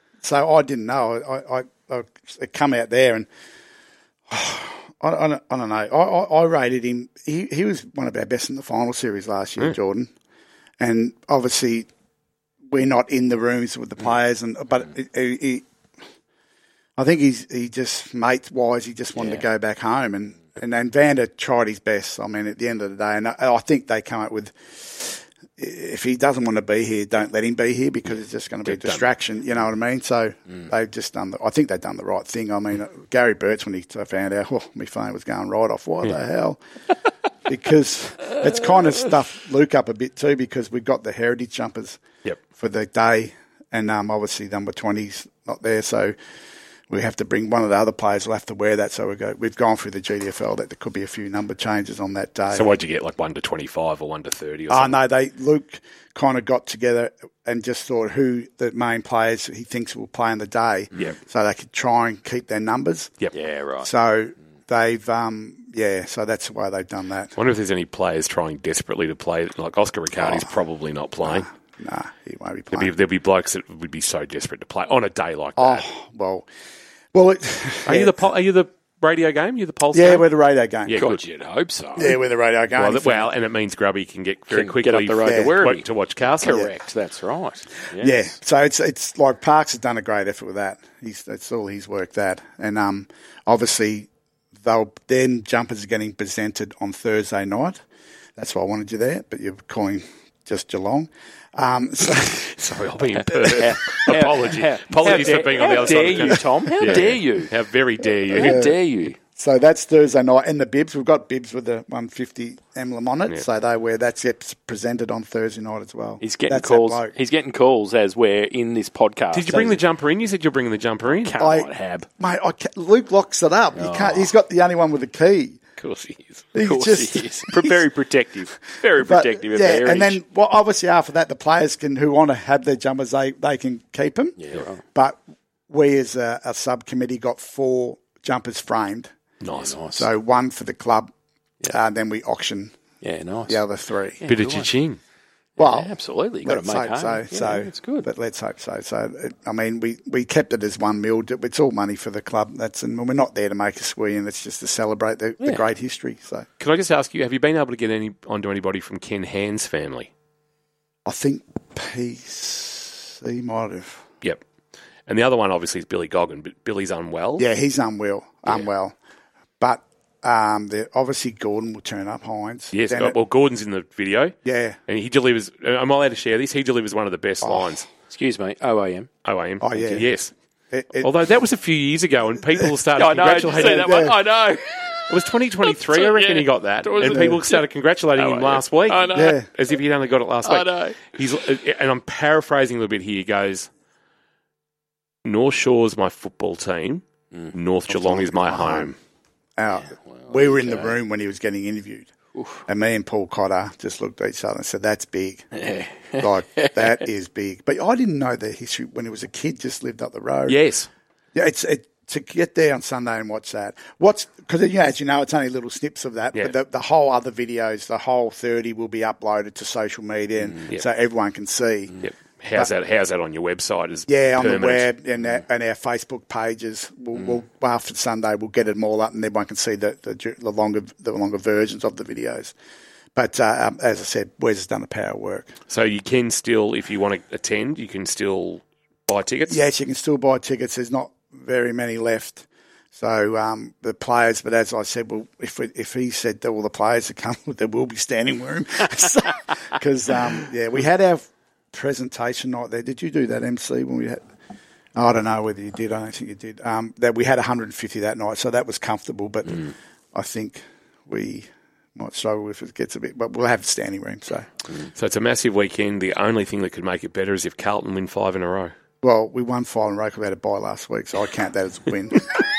so I didn't know. I, I, I it come out there, and oh, I, I, don't, I don't know. I, I, I rated him. He he was one of our best in the final series last year, mm. Jordan. and obviously we're not in the rooms with the players, and but he, he, I think he's he just mate wise, he just wanted yeah. to go back home, and and then Vander tried his best. I mean, at the end of the day, and I, I think they come up with, if he doesn't want to be here, don't let him be here, because it's just going to be a distraction. You know what I mean? So mm. they've just done. The, I think they've done the right thing. I mean, Gary Burt's, when he found out, oh, my phone was going right off. What yeah. the hell? Because it's kind of stuffed Luke up a bit too, because we've got the heritage jumpers yep. for the day, and um, obviously number twenty's not there, so we have to bring one of the other players. Will have to wear that. So we go. We've gone through the G D F L that there could be a few number changes on that day. So what'd you get, like one to twenty-five or one to thirty? Or oh something? no, they Luke kind of got together and just thought who the main players he thinks will play on the day, yep. so they could try and keep their numbers. Yep. Yeah, right. So they've um. Yeah, so that's the way they've done that. I wonder if there's any players trying desperately to play. Like Oscar Riccardi's oh, probably not playing. Nah, nah, he won't be playing. There'll be, there'll be blokes that would be so desperate to play on a day like oh, that. Oh, well. well, it, Are yeah. you the Are you the radio game? You the Pulse yeah, game? we're the radio game. Yeah, God, you'd hope so. Yeah, we're the radio game. Well, well, and it means Grubby can get very Can quickly get up the road yeah. to Werribee. to, to watch Castle. Correct, yeah. That's right. Yes. Yeah, so it's it's like Parks has done a great effort with that. He's That's all he's worked that. And um, obviously, they'll then jumpers are getting presented on Thursday night. That's why I wanted you there, but you're calling just Geelong. Um, so Sorry, I'll be in Perth. Apology. How, Apologies how for being dare, on the other side of the you, Tom? How yeah. dare you? How very dare you? How dare you? So that's Thursday night. And the bibs, we've got bibs with the one fifty emblem on it. Yeah. So they wear that gets presented on Thursday night as well. He's getting that's calls. He's getting calls as we're in this podcast. Did you bring the jumper in? You said you're bringing the jumper in. Come I, on, Hab. Mate, I can't, Luke locks it up. You can't. He's got the only one with the key. Of course he is. He's Of course just, he is. Very protective. Very But, protective of yeah, their and age. then well, obviously after that, the players can who want to have their jumpers, they they can keep them. Yeah, right. But we as a, a subcommittee got four jumpers framed. Nice. Nice. So one for the club, Yeah. uh, then we auction Yeah, nice. the other three. Yeah, Bit good of one. cha-ching. Well, Yeah, absolutely. You've got to let's make hope hay. so. Yeah, so it's good. But let's hope so. So it, I mean, we, we kept it as one mil. It's all money for the club. That's and we're not there to make a squeeze. It's just to celebrate the, Yeah. the great history. So Can I just ask you, have you been able to get any onto anybody from Ken Hand's family? I think P C might have. Yep. And the other one, obviously, is Billy Goggin, but Billy's unwell. Yeah, he's unwell. Unwell. But um, the, obviously Gordon will turn up, Hines. Yes, Then God, it- well, Gordon's in the video. Yeah. And he delivers, am I allowed to share this? He delivers one of the best lines. Excuse me. O A M. O A M. Oh, yeah. Yes. It, it, Although that was a few years ago and people started I know. Did you congratulating see that him. one? I know. It was twenty twenty-three, I reckon Yeah. he got that. Was And it? people started congratulating Oh, him yeah. last week. I know. Yeah. As if he'd only got it last I week. know. He's, and I'm paraphrasing a little bit here. He goes, North Shore's my football team. Mm. North Geelong is my home. Our, we were in the room when he was getting interviewed. And me and Paul Cotter just looked at each other and said, that's big. Yeah. Like, that is big. But I didn't know the history when he was a kid, just lived up the road. Yes. Yeah, it's it, to get there on Sunday and watch that. What's because you know, as you know, it's only little snips of that. Yeah. But the, the whole other videos, the whole thirty, will be uploaded to social media, and Yep. so everyone can see. Yep. How's that? How's that on your website? Is Yeah, on permanent? the web and our, and our Facebook pages. We'll, Mm. we'll after Sunday we'll get them all up, and everyone can see the the, the longer the longer versions of the videos. But uh, um, as I said, Wes has done a power of work. So you can still, if you want to attend, you can still buy tickets. Yes, you can still buy tickets. There's not very many left. So um, the players, but as I said, well, if we, if he said that all the players that come, there will be standing room. Because um, yeah, we had our presentation night there. Did you do that, M C? When we had, I don't know whether you did. I don't think you did. Um, that we had one hundred fifty that night, so that was comfortable. But Mm. I think we might struggle if it gets a bit. But we'll have standing room. So So it's a massive weekend. The only thing that could make it better is if Carlton win five in a row. well, we won five in a row. We had a bye last week, so I count that as a win.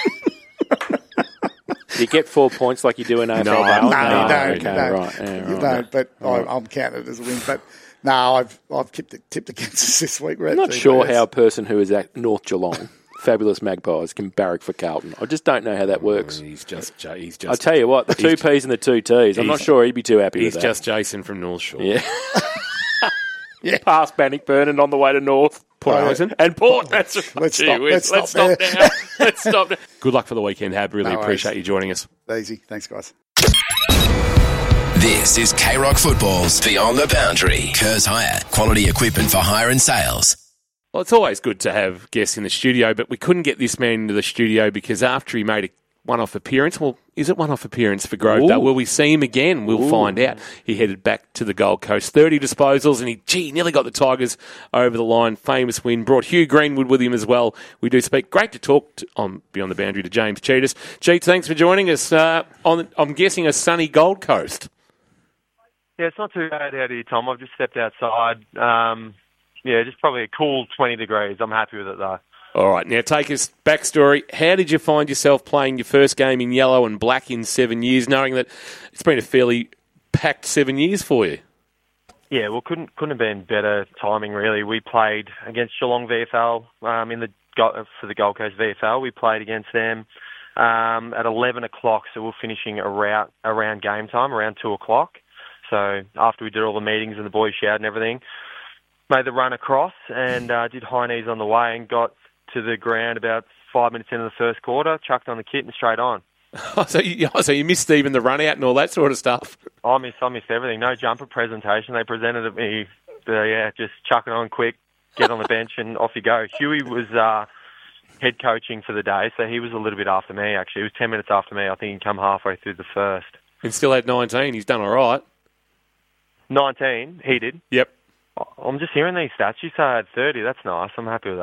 Do you get four points like you do in A F L? No, Bale? No, you No, don't. Okay, you don't. right. Yeah, You right. don't, but I, I'm counting it as a win. But no, I've I've tipped, tipped against us this week. We're I'm not sure how a person who is at North Geelong, Fabulous Magpies, can barrack for Carlton. I just don't know how that works. He's just, Ja- he's I'll just, tell you what, the two he's- P's and the two T's, I'm not he's- sure he'd be too happy he's with that. just Jason from North Shore. Yeah. Yeah. Past Bannockburn and on the way to North. Port Oh, yeah. Wellington. And Port. That's right. Let's Gee stop- whiz. let's Let's stop stop now. Let's stop now. Good luck for the weekend, Hab. Really No worries. appreciate you joining us. Easy. Thanks, guys. This is K-Rock Football's Beyond the Boundary. Kerrs Hire, quality equipment for hire and sales. Well, it's always good to have guests in the studio, but we couldn't get this man into the studio because after he made a one-off appearance, well, is it one-off appearance for Grovedale? Will we see him again? We'll Ooh. find out. He headed back to the Gold Coast. thirty disposals, and he, gee, nearly got the Tigers over the line. Famous win. Brought Hugh Greenwood with him as well. We do speak. Great to talk to, on Beyond the Boundary to James Cheetahs. Cheats, thanks for joining us uh, on, I'm guessing, a sunny Gold Coast. Yeah, it's not too bad out here, Tom. I've just stepped outside. Um, yeah, just probably a cool twenty degrees. I'm happy with it, though. All right, now take us backstory. How did you find yourself playing your first game in yellow and black in seven years, knowing that it's been a fairly packed seven years for you? Yeah, well, couldn't couldn't have been better timing, really. We played against Geelong V F L um, in the for the Gold Coast V F L. We played against them um, at eleven o'clock, so we're finishing around around game time, around two o'clock. So after we did all the meetings and the boys showered and everything, made the run across and uh, did high knees on the way and got to the ground about five minutes into the first quarter, chucked on the kit and straight on. Oh, so, you, so you missed even the run out and all that sort of stuff? I missed, I missed everything. No jumper presentation. They presented it me, uh, yeah, just chuck it on quick, get on the bench and off you go. Huey was uh, head coaching for the day, so he was a little bit after me, actually. He was ten minutes after me. I think he'd come halfway through the first. And still had nineteen. He's done all right. nineteen, he did. Yep. I'm just hearing these stats. You say I had thirty. That's nice. I'm happy with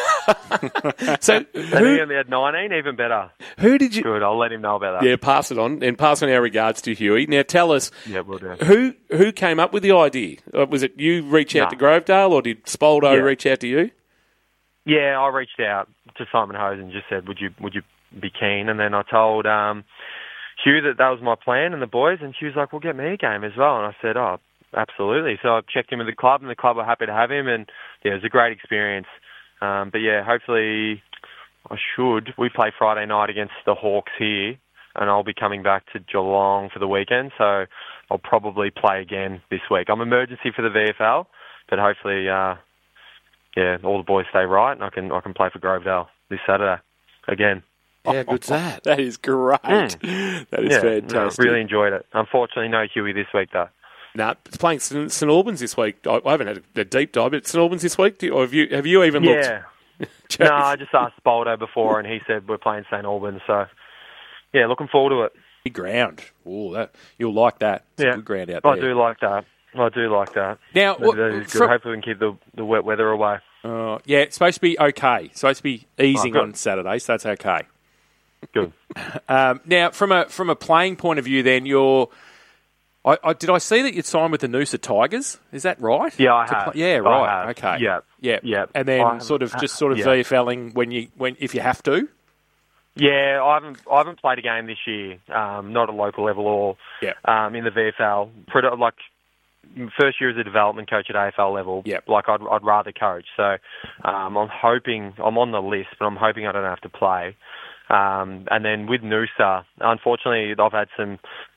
that. So, who, and he only had nineteen, even better. Who did you... Good, I'll let him know about that. Yeah, pass it on, and pass on our regards to Huey. Now, tell us, yeah, we'll do. who who came up with the idea? Was it you reach out no. to Grovedale, or did Spoldo yeah. reach out to you? Yeah, I reached out to Simon Hose and just said, would you would you be keen? And then I told um, Hugh that that was my plan and the boys, and Hugh was like, well, get me a game as well. And I said, oh, absolutely. So I checked in with the club, and the club were happy to have him, and yeah, it was a great experience. Um, but yeah, hopefully I should. We play Friday night against the Hawks here, and I'll be coming back to Geelong for the weekend, so I'll probably play again this week. I'm emergency for the V F L, but hopefully, uh, yeah, all the boys stay right, and I can I can play for Grovedale this Saturday again. How good's that? That is great. Mm. That is yeah, fantastic. No, really enjoyed it. Unfortunately, no Huey this week, though. No, nah, it's playing St Albans this week. I, I haven't had a, a deep dive, but St Albans this week. Do you, or have you have you even looked? Yeah. No, I just asked Spoldo before, and he said we're playing St Albans. So, yeah, looking forward to it. Big ground. Oh, that you'll like that. It's yeah, a good ground out there. I do like that. I do like that. Now, that, that is good. From, Hopefully, we can keep the, the wet weather away. Uh, yeah, it's supposed to be okay. It's supposed to be easing oh, on Saturday, so that's okay. Good. Um, now, from a from a playing point of view, then you're. I, I, did I see that you'd signed with the Noosa Tigers? Is that right? Yeah, I have. Play? Yeah, right. Okay. Yeah, yeah, yeah. And then sort of just sort of yeah. VFLing when you when if you have to. Yeah, I haven't I haven't played a game this year, um, not at local level or yeah. um, in the V F L. Like first year as a development coach at A F L level. Yeah. Like I'd I'd rather coach. So um, I'm hoping I'm on the list, but I'm hoping I don't have to play. Um, and then with Noosa, unfortunately, I've had some.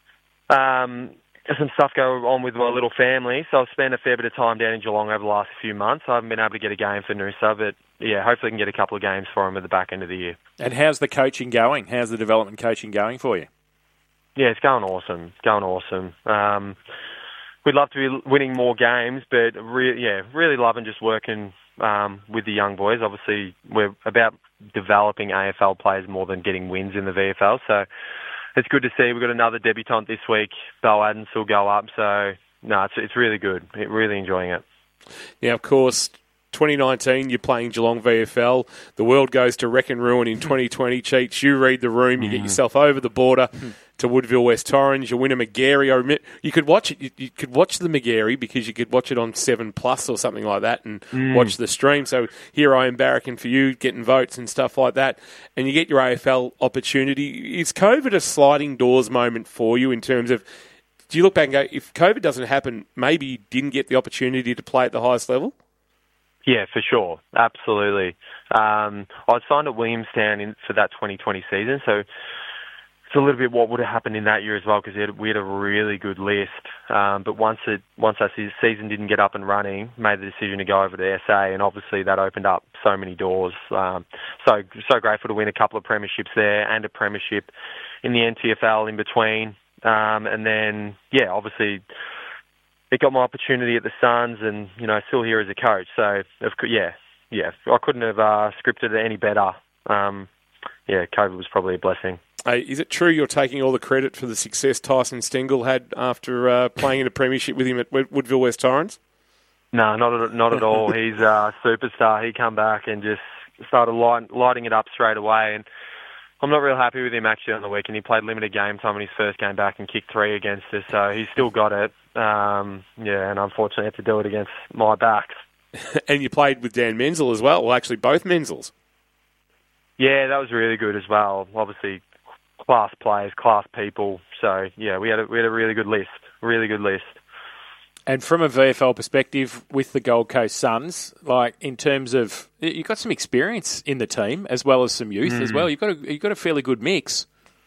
Um, some stuff go on with my little family, so I've spent a fair bit of time down in Geelong over the last few months. I haven't been able to get a game for Noosa, but yeah, hopefully I can get a couple of games for him at the back end of the year. And how's the coaching going? How's the development coaching going for you? Yeah, it's going awesome. It's going awesome. Um, we'd love to be winning more games, but re- yeah, really loving just working um, with the young boys. Obviously, we're about developing A F L players more than getting wins in the V F L, so it's good to see. We've got another debutant this week. Beau Adams will go up. So, no, it's, it's really good. Really enjoying it. Now, of course, twenty nineteen, you're playing Geelong V F L. The world goes to wreck and ruin in twenty twenty. Cheats, you read the room. You get yourself over the border to Woodville, West Torrens. You win a McGarry. I remember, you could watch it. You, you could watch the McGarry because you could watch it on seven Plus or something like that and mm. watch the stream. So here I am barracking for you, getting votes and stuff like that. And you get your A F L opportunity. Is COVID a sliding doors moment for you in terms of, do you look back and go, if COVID doesn't happen, maybe you didn't get the opportunity to play at the highest level? Yeah, for sure. Absolutely. Um, I signed at Williamstown in, for that twenty twenty season, so it's a little bit what would have happened in that year as well because we, we had a really good list. Um, but once it once that season didn't get up and running, made the decision to go over to S A, and obviously that opened up so many doors. Um, so so grateful to win a couple of premierships there and a premiership in the N T F L in between. Um, and then, yeah, obviously it got my opportunity at the Suns and, you know, still here as a coach. So, of cou- yeah, yeah, I couldn't have uh, scripted it any better. Um, yeah, COVID was probably a blessing. Hey, is it true you're taking all the credit for the success Tyson Stengel had after uh, playing in a premiership with him at Woodville West Torrens? No, not at, not at all. He's a superstar. He come back and just started light, lighting it up straight away. And I'm not real happy with him actually on the weekend. He played limited game time in his first game back and kicked three against us. So he's still got it. Um, yeah, and unfortunately had to do it against my backs. And you played with Dan Menzel as well. Well, actually both Menzels. Yeah, that was really good as well. Obviously, class players, class people. So yeah, we had a, we had a really good list, really good list. And from a V F L perspective, with the Gold Coast Suns, like in terms of you've got some experience in the team as well as some youth mm. as well. You've got a, you've got a fairly good mix.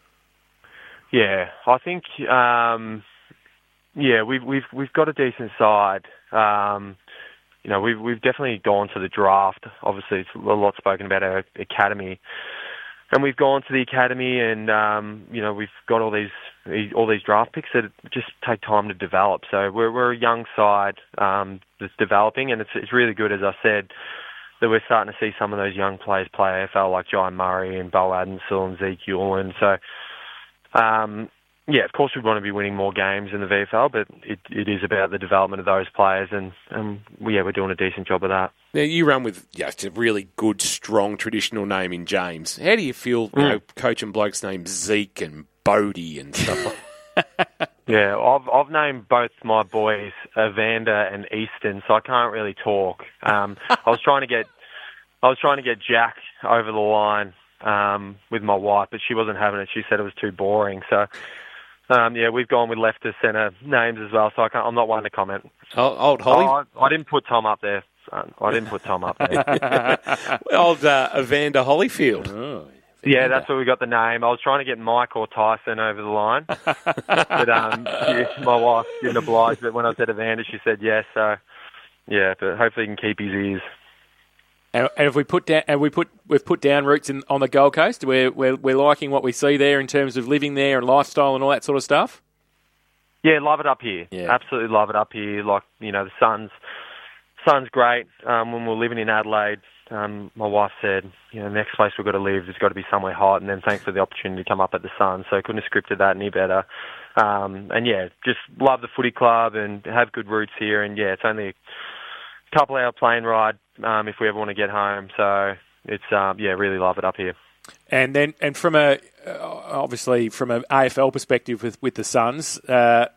Yeah, I think um, yeah we've we've we've got a decent side. Um, you know, we've we've definitely gone to the draft. Obviously, it's a lot spoken about our academy. And we've gone to the academy, and um, you know we've got all these all these draft picks that just take time to develop. So we're we're a young side um, that's developing, and it's it's really good, as I said, that we're starting to see some of those young players play A F L, like Jai Murray and Bo Adensel and Zeke Ulan. So um, yeah, of course we want to be winning more games in the V F L, but it, it is about the development of those players, and um, yeah, we're doing a decent job of that. Now, you run with yeah, it's a really good, strong, traditional name in James. How do you feel, you mm. know, coaching blokes named Zeke and Bodie and stuff like that? Yeah, I've I've named both my boys Evander and Easton, so I can't really talk. Um, I was trying to get I was trying to get Jack over the line um, with my wife, but she wasn't having it. She said it was too boring. So um, yeah, we've gone with left to centre names as well. So I can't, I'm not one to comment. Old, old Holly, oh, I, I didn't put Tom up there. I didn't put Tom up there. Old uh, Evander Holyfield. Oh, yeah, that's where we got the name. I was trying to get Mike or Tyson over the line, but um, yeah, my wife didn't oblige. But when I said Evander, she said yes. So yeah, but hopefully he can keep his ears. And, and if we put down, and we put we've put down roots in, on the Gold Coast, we're, we're we're liking what we see there in terms of living there and lifestyle and all that sort of stuff. Yeah, love it up here. Yeah. Absolutely love it up here. Like you know, the Suns. Sun's great. Um, when we were living in Adelaide, um, my wife said, you know, the next place we've got to live has got to be somewhere hot. And then thanks for the opportunity to come up at the Sun. So I couldn't have scripted that any better. Um, and yeah, just love the footy club and have good roots here. And yeah, it's only a couple hour plane ride um, if we ever want to get home. So it's, um, yeah, really love it up here. And then, and from a, uh, obviously from an A F L perspective with, with the Suns, uh,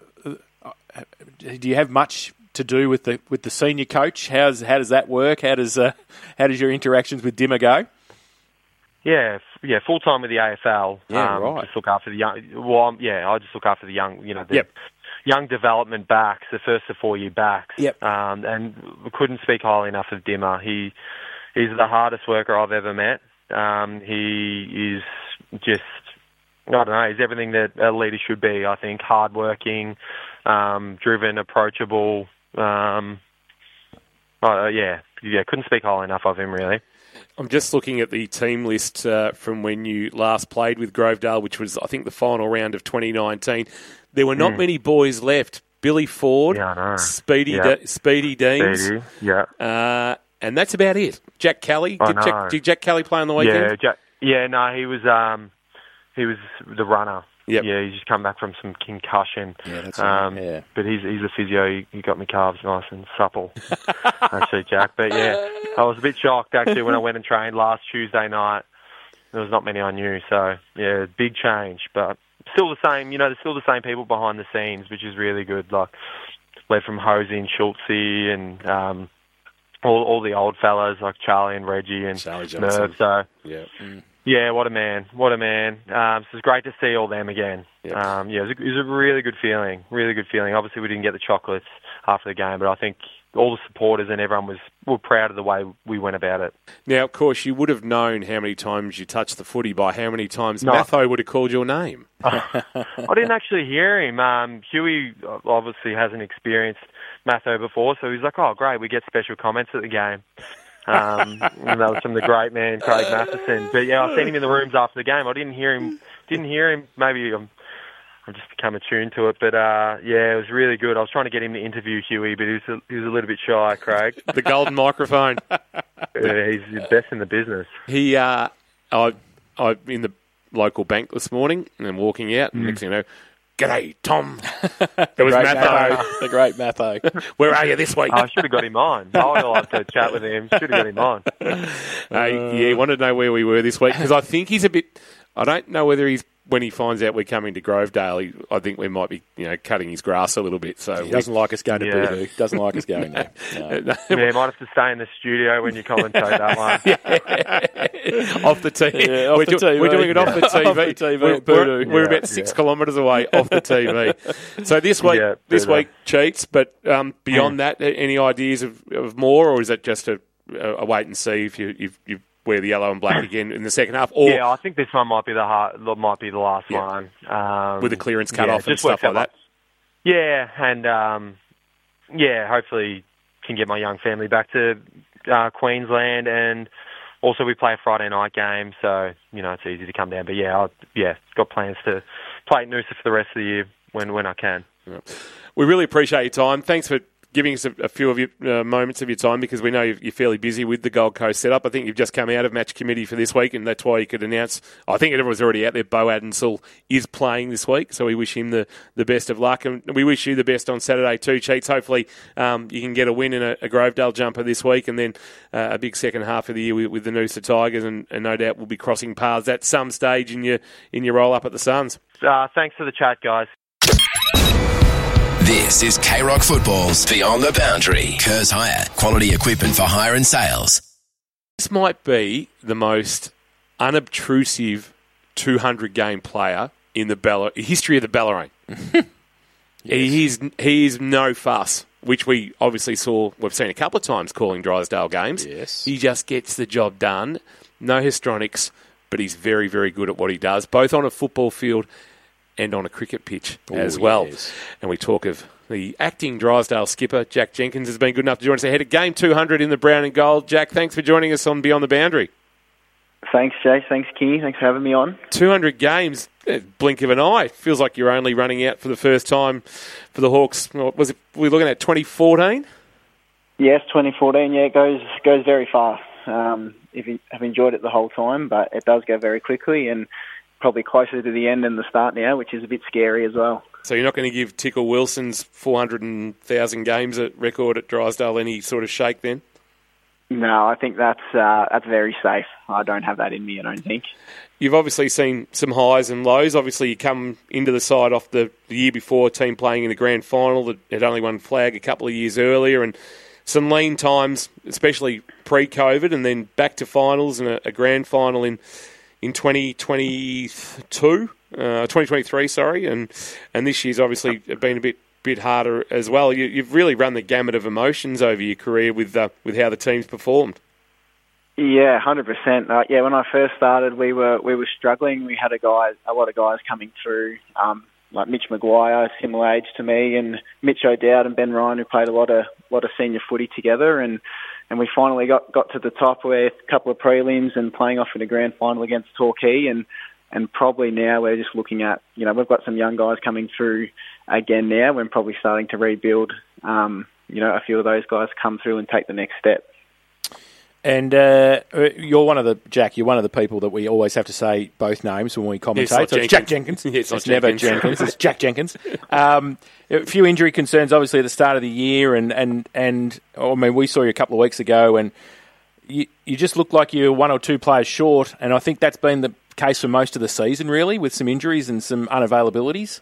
do you have much to do with the with the senior coach? How's how does that work? How does uh, how does your interactions with Dimmer go? Yeah, yeah, full time with the A F L. Yeah, um, right. Just look after the young. Well, yeah, I just look after the young. You know, the yep. young development backs, the first to four year backs. Yep. Um, and we couldn't speak highly enough of Dimmer. He he's the hardest worker I've ever met. Um, he is just I don't know. He's everything that a leader should be. I think hardworking, um, driven, approachable. Um, oh, yeah, yeah, couldn't speak highly enough of him, really. I'm just looking at the team list uh, from when you last played with Grovedale, which was, I think, the final round of twenty nineteen. There were not mm. many boys left. Billy Ford, yeah, Speedy, yep. De- Speedy Deans, Speedy, yeah, uh, and that's about it. Jack Kelly, did Jack, did Jack Kelly play on the weekend? Yeah, Jack, yeah, no, he was, um, he was the runner. Yep. Yeah, he's just come back from some concussion. Yeah, that's um, right. Yeah. But he's he's a physio. He, he got my calves nice and supple, actually, Jack. But yeah, I was a bit shocked actually when I went and trained last Tuesday night. There was not many I knew, so yeah, big change. But still the same. You know, there's still the same people behind the scenes, which is really good. Like led from Hosey and Schultze and um, all all the old fellas like Charlie and Reggie and Merv. So yeah. Mm. Yeah, what a man. What a man. Um, so it's great to see all them again. Yep. Um, yeah, it was, a, it was a really good feeling. Really good feeling. Obviously, we didn't get the chocolates after the game, but I think all the supporters and everyone was were proud of the way we went about it. Now, of course, you would have known how many times you touched the footy by how many times no. Matho would have called your name. I didn't actually hear him. Um, Huey obviously hasn't experienced Matho before, so he's like, oh, great, we get special comments at the game. um, and that was from the great man Craig Matheson. But yeah, I seen him in the rooms after the game. I didn't hear him. Didn't hear him. Maybe um, I've just become attuned to it. But uh, yeah, it was really good. I was trying to get him to interview Huey, but he was a, he was a little bit shy, Craig. The golden microphone. Yeah, he's the best in the business. He, uh, I, I in the local bank this morning, and I'm walking out, and mm. next thing you know, "G'day, Tom." It was Matho. The great Matho. Where are you this week? I should have got him on. I would like to chat with him. Should have got him on. Uh, yeah, he wanted to know where we were this week because I think he's a bit. I don't know whether he's when he finds out we're coming to Grovedale. He, I think we might be, you know, cutting his grass a little bit. So he we, doesn't like us going to yeah. Voodoo. Doesn't like us going there. No. No. Yeah, might have to stay in the studio when you commentate that one. Yeah. Off the T V. Yeah, off we're, the do, T V. we're doing it off the T V. Off the T V we're, we're, we're yeah. about six yeah. kilometres away off the T V. So this week, yeah, this week cheats. But um, beyond mm. that, any ideas of, of more, or is it just a, a wait and see if you you've, you've wear the yellow and black again in the second half? Or yeah, I think this one might be the hard, might be the last yeah. one um, with the clearance cut yeah, off and stuff like that. Yeah, and um, yeah, hopefully can get my young family back to uh, Queensland, and also we play a Friday night game, so you know it's easy to come down. But yeah, I've, yeah, got plans to play at Noosa for the rest of the year when when I can. Yeah. We really appreciate your time. Thanks for giving us a, a few of your uh, moments of your time, because we know you're fairly busy with the Gold Coast setup. I think you've just come out of match committee for this week, and that's why you could announce, I think everyone's already out there, Bo Adensall is playing this week, so we wish him the, the best of luck, and we wish you the best on Saturday too, Cheats. Hopefully um, you can get a win in a, a Grovedale jumper this week, and then uh, a big second half of the year with, with the Noosa Tigers, and, and no doubt we'll be crossing paths at some stage in your in your roll-up at the Suns. Uh, thanks for the chat, guys. This is K-Rock Football's Beyond the Boundary. Kerrs Hire, quality equipment for hire and sales. This might be the most unobtrusive two hundred game player in the Bella- history of the Bellarine. yes. He's he's no fuss, which we obviously saw, we've seen a couple of times calling Drysdale games. Yes. He just gets the job done. No histrionics, but he's very, very good at what he does, both on a football field and on a cricket pitch Ooh, as well. Yes. And we talk of the acting Drysdale skipper, Jack Jenkins, has been good enough to join us ahead of game two hundred in the brown and gold. Jack, thanks for joining us on Beyond the Boundary. Thanks, Jay. Thanks, Kingy. Thanks for having me on. two hundred games, blink of an eye. Feels like you're only running out for the first time for the Hawks. What was it? Were we looking at twenty fourteen? Yes, twenty fourteen. Yeah, it goes goes very fast. Um, if you have enjoyed it the whole time, but it does go very quickly, and probably closer to the end than the start now, which is a bit scary as well. So you're not going to give Tickle Wilson's four hundred thousand games at record at Drysdale any sort of shake then? No, I think that's uh, that's very safe. I don't have that in me, I don't think. You've obviously seen some highs and lows. Obviously, you come into the side off the, the year before, team playing in the grand final that had only won flag a couple of years earlier, and some lean times, especially pre-COVID, and then back to finals and a, a grand final in in twenty twenty-two, uh, twenty twenty-three, sorry, and and this year's obviously been a bit bit harder as well. You, you've really run the gamut of emotions over your career with uh, with how the team's performed. Yeah, one hundred percent. Uh, yeah, when I first started, we were we were struggling. We had a guy, a lot of guys coming through, um, like Mitch Maguire, similar age to me, and Mitch O'Dowd and Ben Ryan, who played a lot of lot of senior footy together, and. And we finally got, got to the top with a couple of prelims and playing off in a grand final against Torquay. And, and probably now we're just looking at, you know, we've got some young guys coming through again now. We're probably starting to rebuild, um, you know, a few of those guys come through and take the next step. And uh, you're one of the, Jack, you're one of the people that we always have to say both names when we commentate. It's, so it's Jack Jenkins. Yeah, it's, it's never Jenkins. Jenkins. It's Jack Jenkins. Um, a few injury concerns, obviously, at the start of the year. And, and, and I mean, we saw you a couple of weeks ago, and you, you just looked like you're one or two players short. And I think that's been the case for most of the season, really, with some injuries and some unavailabilities.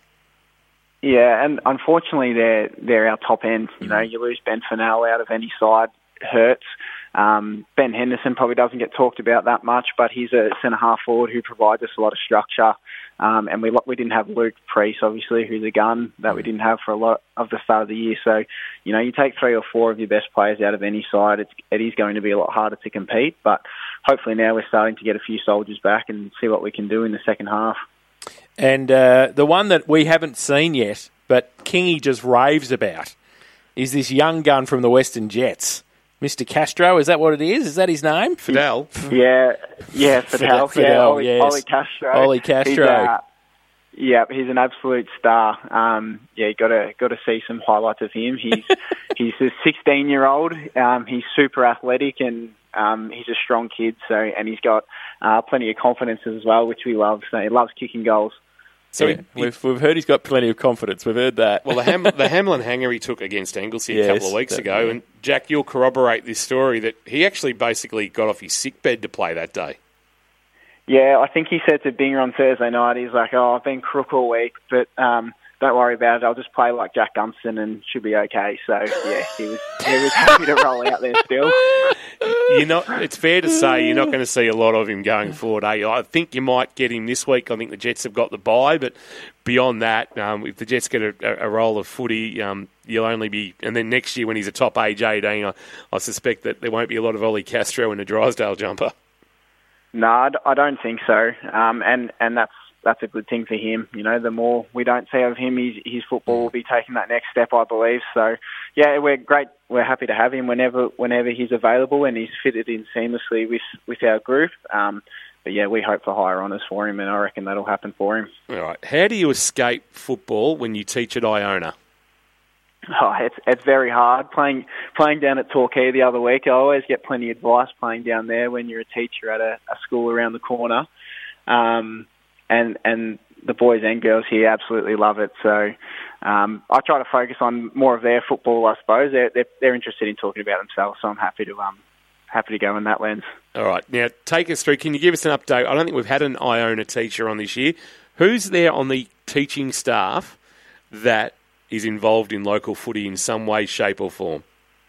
Yeah, and unfortunately, they're, they're our top end. You know, you lose Ben Fennell out of any side, hurts. Um, Ben Henderson probably doesn't get talked about that much, but he's a centre-half forward who provides us a lot of structure. Um, and we we didn't have Luke Priest, obviously, who's a gun that we didn't have for a lot of the start of the year. So, you know, you take three or four of your best players out of any side, it's, it is going to be a lot harder to compete. But hopefully now we're starting to get a few soldiers back and see what we can do in the second half. And uh, the one that we haven't seen yet, but Kingy just raves about, is this young gun from the Western Jets. Mister Castro, is that what it is? Is that his name? Fidel. Yeah, yeah, Fidel. Fidel, yeah, Ollie, yes. Ollie Castro. Ollie Castro. Uh, Yeah, he's an absolute star. Um, yeah, got to got to see some highlights of him. He's he's a sixteen-year-old. Um, he's super athletic and um, he's a strong kid. So and he's got uh, plenty of confidence as well, which we love. So he loves kicking goals. So yeah, he, we've we've heard he's got plenty of confidence. We've heard that. Well, the, Ham- the Hamlin hanger he took against Anglesey yes, a couple of weeks that, ago, yeah. and Jack, you'll corroborate this story that he actually basically got off his sick bed to play that day. Yeah, I think he said to Binger on Thursday night, he's like, oh, I've been crook all week, but um, don't worry about it. I'll just play like Jack Gunston and should be okay. So, yeah, he was he was happy to roll out there still. You're not, it's fair to say you're not going to see a lot of him going forward, eh? I think you might get him this week. I think the Jets have got the bye, but beyond that, um, if the Jets get a, a roll of footy, um, you'll only be... And then next year when he's a top age eighteen, I, I suspect that there won't be a lot of Ollie Castro in a Drysdale jumper. No, I don't think so, um, and and that's that's a good thing for him. You know, the more we don't see of him, his, his football will be taking that next step, I believe. So, yeah, we're great. We're happy to have him whenever whenever he's available, and he's fitted in seamlessly with with our group. Um, but yeah, we hope for higher honours for him, and I reckon that'll happen for him. All right. How do you escape football when you teach at Iona? Oh, it's it's very hard playing playing down at Torquay the other week. I always get plenty of advice playing down there when you're a teacher at a, a school around the corner, um, and and the boys and girls here absolutely love it. So um, I try to focus on more of their football. I suppose they're, they're they're interested in talking about themselves, so I'm happy to um happy to go in that lens. All right, now take us through. Can you give us an update? I don't think we've had an Iona teacher on this year. Who's there on the teaching staff that is involved in local footy in some way, shape or form?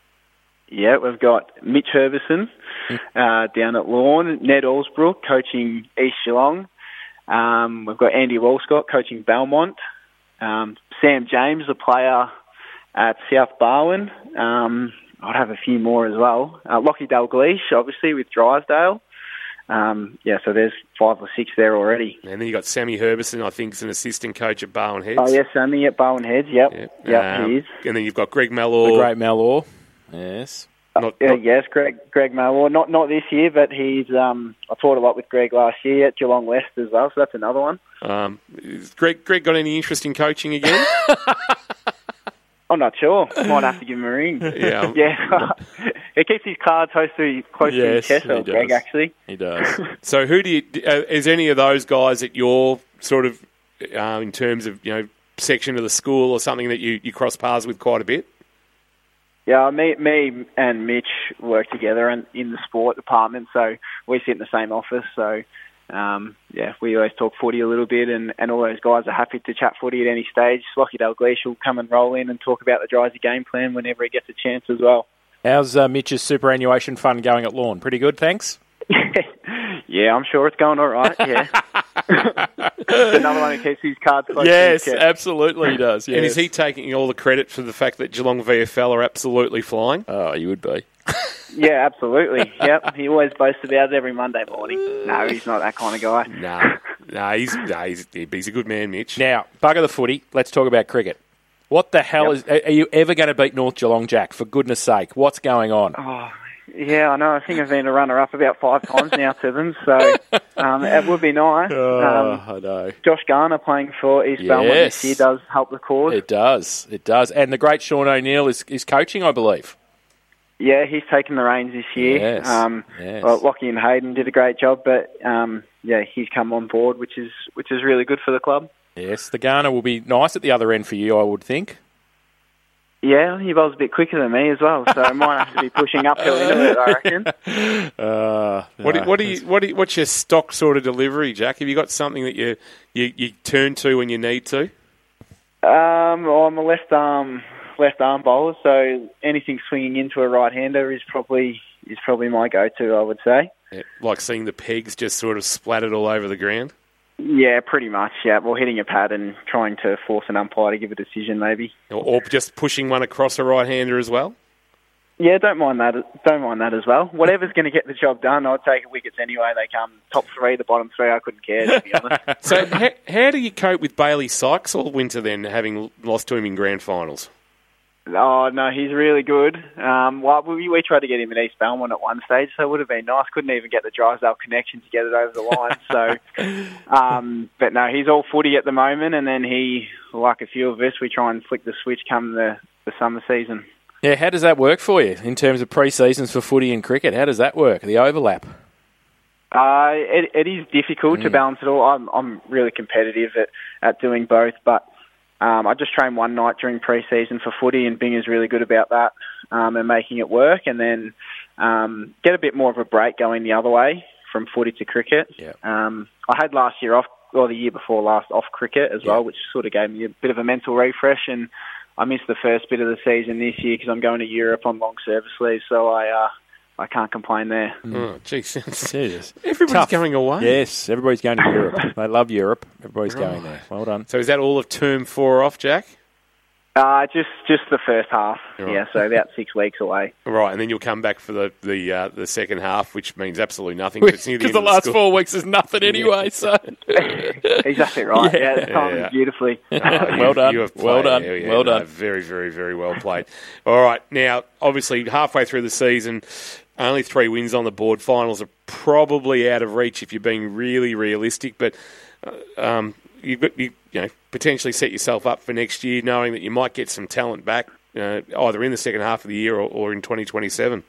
Yeah, we've got Mitch Herbison uh, down at Lorne, Ned Allsbrook coaching East Geelong. Um, we've got Andy Walscott coaching Belmont. Um, Sam James, the player at South Barwon. Um, I'd have a few more as well. Uh, Lockie Dalgleish, obviously, with Drysdale. Um, yeah, so there's five or six there already. And then you got Sammy Herbison, I think, is an assistant coach at Barwon Heads. Oh, yeah, Sammy at Barwon Heads, yep. Yep, yep um, he is. And then you've got Greg Malor. The great Malor, yes. Not, uh, not, yes, Greg Greg Malor. Not not this year, but he's. Um, I taught a lot with Greg last year at Geelong West as well, so that's another one. Um, Greg, Greg got any interest in coaching again? I'm not sure. Might have to give him a ring. Yeah. yeah. He keeps his cards close to, close yes, to his chest, he Greg, does. actually. He does. So who do you... Uh, is any of those guys at your sort of, uh, in terms of, you know, section of the school or something that you, you cross paths with quite a bit? Yeah, me, me and Mitch work together in, in the sport department, so we sit in the same office, so... Um, yeah, we always talk footy a little bit, and, and all those guys are happy to chat footy at any stage. Lockie Dalgleish will come and roll in and talk about the Drysy game plan whenever he gets a chance as well. How's uh, Mitch's superannuation fund going at Lorne? Pretty good, thanks? Yeah, I'm sure it's going all right, yeah. Another one who keeps his cards close yes, to his chest. Absolutely he does. Yes. And is he taking all the credit for the fact that Geelong V F L are absolutely flying? Oh, you would be. Yeah, absolutely. Yep, he always boasts about it every Monday morning. No, he's not that kind of guy. No, no, he's, no he's, he's a good man, Mitch. Now, bugger the footy, let's talk about cricket. What the hell Yep. is... Are you ever going to beat North Geelong, Jack? For goodness sake, what's going on? Oh, yeah, I know. I think I've been a runner-up about five times now to them, so um, it would be nice. Oh, um, I know. Josh Garner playing for East Yes. Belmont this year does help the cause. It does, it does. And the great Sean O'Neill is, is coaching, I believe. Yeah, he's taken the reins this year. Yes, Um, yes. Well, Lockie and Hayden did a great job, but um, yeah, he's come on board, which is which is really good for the club. Yes, the Garner will be nice at the other end for you, I would think. Yeah, he bowls a bit quicker than me as well, so I might have to be pushing uphill into it, I reckon. Uh, What do, no, what do you what do you, what's your stock sort of delivery, Jack? Have you got something that you you, you turn to when you need to? Um, well, I'm a left arm left arm bowler, so anything swinging into a right hander is probably is probably my go-to, I would say. Yeah, like seeing the pegs just sort of splattered all over the ground? Yeah, pretty much. Yeah, well, hitting a pad and trying to force an umpire to give a decision, maybe. Or, or just pushing one across a right-hander as well? Yeah, don't mind that. Don't mind that as well. Whatever's going to get the job done, I'll take wickets anyway. They come top three, the bottom three. I couldn't care, to be honest. So how, how do you cope with Bailey Sykes all winter then, having lost to him in grand finals? Oh, no, he's really good. Um, well, we, we tried to get him in East Belmont at one stage, so it would have been nice. Couldn't even get the Drysdale connection to get it over the line. So, um, but no, he's all footy at the moment, and then he, like a few of us, we try and flick the switch come the, the summer season. Yeah, how does that work for you in terms of pre-seasons for footy and cricket? How does that work, the overlap? Uh, it, it is difficult mm. to balance it all. I'm, I'm really competitive at, at doing both, but Um, I just train one night during pre-season for footy, and Bing is really good about that um, and making it work. And then um, get a bit more of a break going the other way from footy to cricket. Yep. Um, I had last year off, or the year before last, off cricket as yep. well, which sort of gave me a bit of a mental refresh. And I missed the first bit of the season this year because I'm going to Europe on long service leave, so I uh, I can't complain there. Mm. Oh, geez. Serious. Everybody's Tough. going away. Yes, everybody's going to Europe. They love Europe. Everybody's Right. going there. Well done. So is that all of term four off, Jack? Uh, just just the first half, Right. yeah, so about six weeks away. Right, and then you'll come back for the the, uh, the second half, which means absolutely nothing. Because the, the last school. four weeks is nothing anyway, so... Exactly right. Yeah, yeah it's timed yeah. beautifully. Oh, you, well done. You have well played, done. yeah, yeah, well no, done. Very, very, very well played. All right, now, obviously, halfway through the season, only three wins on the board. Finals are probably out of reach if you're being really realistic, but uh, um, you've got, you, you know, potentially set yourself up for next year knowing that you might get some talent back uh, either in the second half of the year or, or in twenty twenty-seven.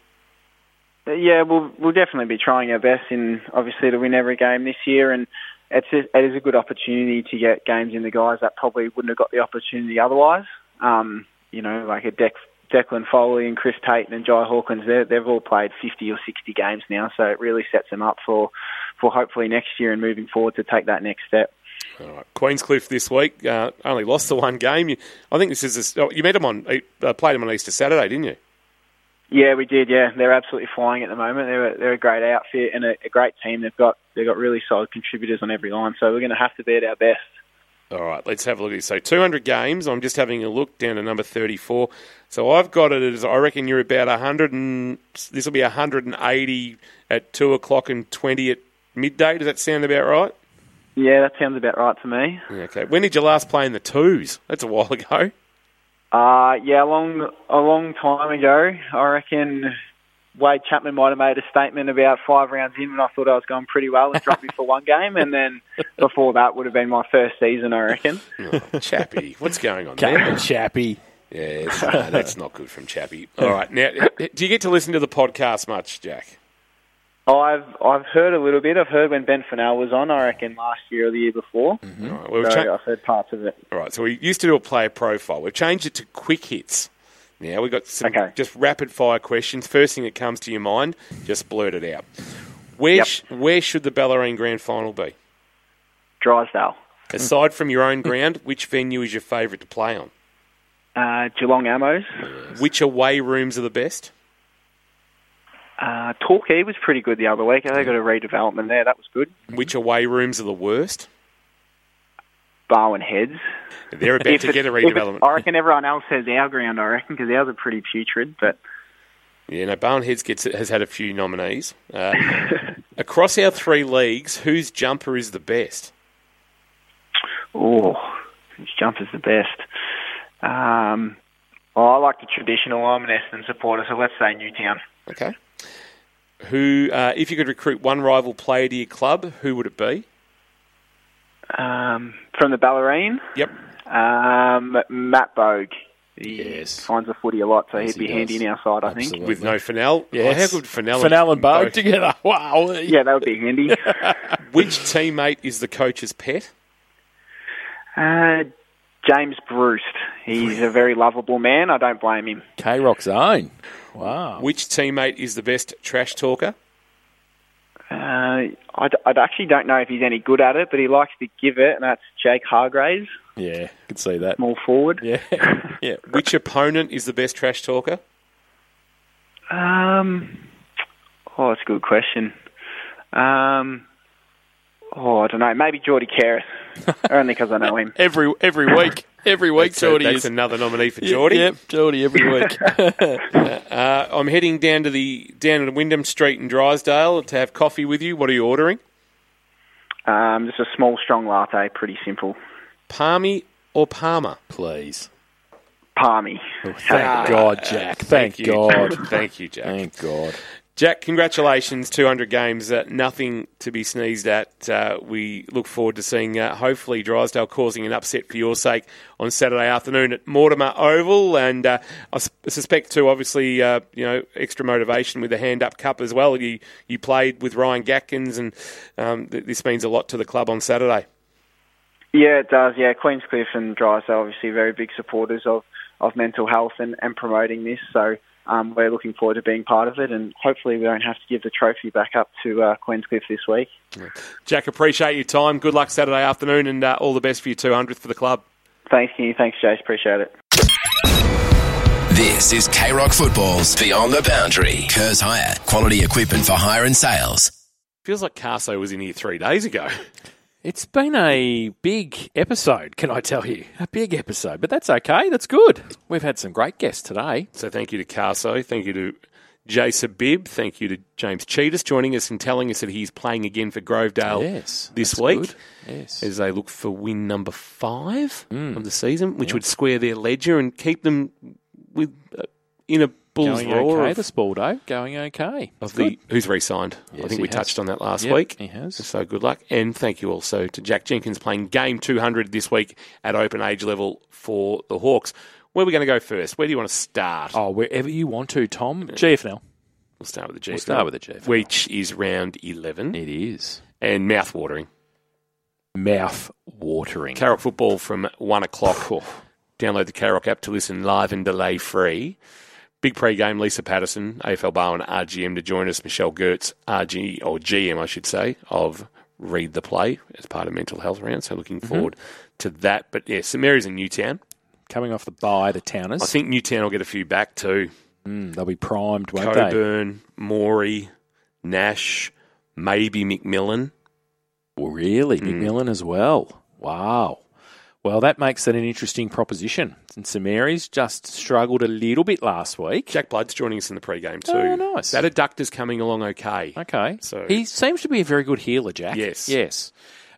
Yeah, we'll we'll definitely be trying our best in obviously to win every game this year, and it's a, it is a good opportunity to get games in the guys that probably wouldn't have got the opportunity otherwise. Um, you know, like a Dex, Declan Foley and Chris Tate and Jai Hawkins, they've all played fifty or sixty games now, so it really sets them up for, for hopefully next year and moving forward to take that next step. All right. Queenscliff this week uh, only lost the one game. You, I think this is a, oh, you met them on uh, played them on Easter Saturday, didn't you? Yeah, we did. Yeah, they're absolutely flying at the moment. They're a, they're a great outfit and a, a great team. They've got they've got really solid contributors on every line, so we're going to have to be at our best. All right, let's have a look at this. So two hundred games. I'm just having a look down to number thirty-four. So I've got it as I reckon you're about one hundred and this will be one hundred eighty at two o'clock and twenty at midday. Does that sound about right? Yeah, that sounds about right to me. Okay. When did you last play in the twos? That's a while ago. Uh, yeah, a long, a long time ago. I reckon Wade Chapman might have made a statement about five rounds in when I thought I was going pretty well and dropped me for one game. And then before that would have been my first season, I reckon. Oh, Chappie. What's going on Come there? on, Chappie. Yes, no, that's not good from Chappie. All right. Now, do you get to listen to the podcast much, Jack? I've I've heard a little bit. I've heard when Ben Fennell was on, I reckon, last year or the year before. Mm-hmm. All right, well, we've so cha- I've heard parts of it. All right, so we used to do a player profile. We've changed it to quick hits. Now we've got some Okay. just rapid-fire questions. First thing that comes to your mind, just blurt it out. Where, Yep. sh- where should the Bellarine Grand Final be? Drysdale. Aside from your own ground, which venue is your favourite to play on? Uh, Geelong Amos. Which away rooms are the best? Uh, Torquay was pretty good the other week. They got a redevelopment there. That was good. Which away rooms are the worst? Barwon Heads. They're about If to it's- get a if it's- redevelopment. I reckon everyone else says our ground, I reckon, because ours are pretty putrid. But Yeah, no, Barnheads gets has had a few nominees. Uh, across our three leagues, whose jumper is the best? oh, whose jumper's the best? Um, well, I like the traditional. I'm an Essendon supporter, so let's say Newtown. Okay. Who, uh, if you could recruit one rival player to your club, who would it be? Um, from the Bellarine, Yep. um, Matt Bogue. He Yes. finds the footy a lot, so Yes, he'd be he handy does. in our side, I think. Absolutely. With no Fennell. Yes. Oh, how good Fennell, Fennell and Bogue both. together. Wow. Yeah, that would be handy. Which teammate is the coach's pet? uh, James Bruce. He's a very lovable man. I don't blame him. K-Rock's own. Wow. Which teammate is the best trash talker? Uh, I, d- I actually don't know if he's any good at it, but he likes to give it, and that's Jake Hargraves, Yeah, I can see that. small forward. Yeah. yeah. Which opponent is the best trash talker? Um, oh, that's a good question. Um, oh, I don't know. Maybe Geordie Carris, only because I know him. Every every week. Every week, That's, a- Geordie that's is. another nominee for Yep, Geordie. Yep, Geordie every week. Uh, I'm heading down to the down to Wyndham Street in Drysdale to have coffee with you. What are you ordering? Um, just a small, strong latte, pretty simple. Palmy or Palmer? Please. Palmy. Thank God, Jack. Thank, Thank you, God. Jack. Thank you, Jack. Thank God. Jack, congratulations, two hundred games, uh, nothing to be sneezed at. Uh, we look forward to seeing, uh, hopefully, Drysdale causing an upset for your sake on Saturday afternoon at Mortimer Oval. And uh, I s- suspect, too, obviously, uh, you know, extra motivation with the Hand-Up Cup as well. You you played with Ryan Gatkins, and um, th- this means a lot to the club on Saturday. Yeah, it does. Yeah, Queenscliff and Drysdale obviously very big supporters of, of mental health and, and promoting this. So um, we're looking forward to being part of it, and hopefully we don't have to give the trophy back up to uh, Queenscliff this week. Jack, appreciate your time. Good luck Saturday afternoon, and uh, all the best for your two hundredth for the club. Thank you. Thanks, Jace. Appreciate it. This is K-Rock Football's Beyond the Boundary. Kerrs Hire, quality equipment for hire and sales. Feels like Carso was in here three days ago. It's been a big episode, can I tell you? A big episode, but that's okay. That's good. We've had some great guests today. So thank you to Carso. Thank you to Jason Bibb. Thank you to James Cheetahs joining us and telling us that he's playing again for Grovedale Yes, this that's week. good. Yes. As they look for win number five of the season, which would square their ledger and keep them with uh, in a bull's Going roar okay, of, the Spaldo. Going okay. of Good. the who's re-signed. Yes, I think he we has. touched on that last Yep, week. he has. So good luck. And thank you also to Jack Jenkins playing game two hundred this week at open age level for the Hawks. Where are we going to go first? Where do you want to start? Oh, wherever you want to, Tom. G F N L. We'll start with the G F L. We'll start with the G F L. Which is round eleven. It is. And mouth-watering. Mouth watering. K-Rock football from one o'clock. Download the K-Rock app to listen live and delay-free. Big pre-game, Lisa Patterson, A F L Barwon R G M to join us. Michelle Gertz, R G, or G M, I should say, of Read the Play as part of Mental Health Round. So looking forward to that. But yeah, St Mary's and Newtown. Coming off the bye, the Towners. I think Newtown will get a few back too. Mm, they'll be primed, won't they? Coburn, Morey, Nash, maybe McMillan. Oh, really? McMillan as well. Wow. Well, that makes it an interesting proposition. And St Mary's just struggled a little bit last week. Jack Blood's joining us in the pre-game too. Oh, nice. That adductor's coming along okay. Okay. So- he seems to be a very good healer, Jack. Yes. Yes.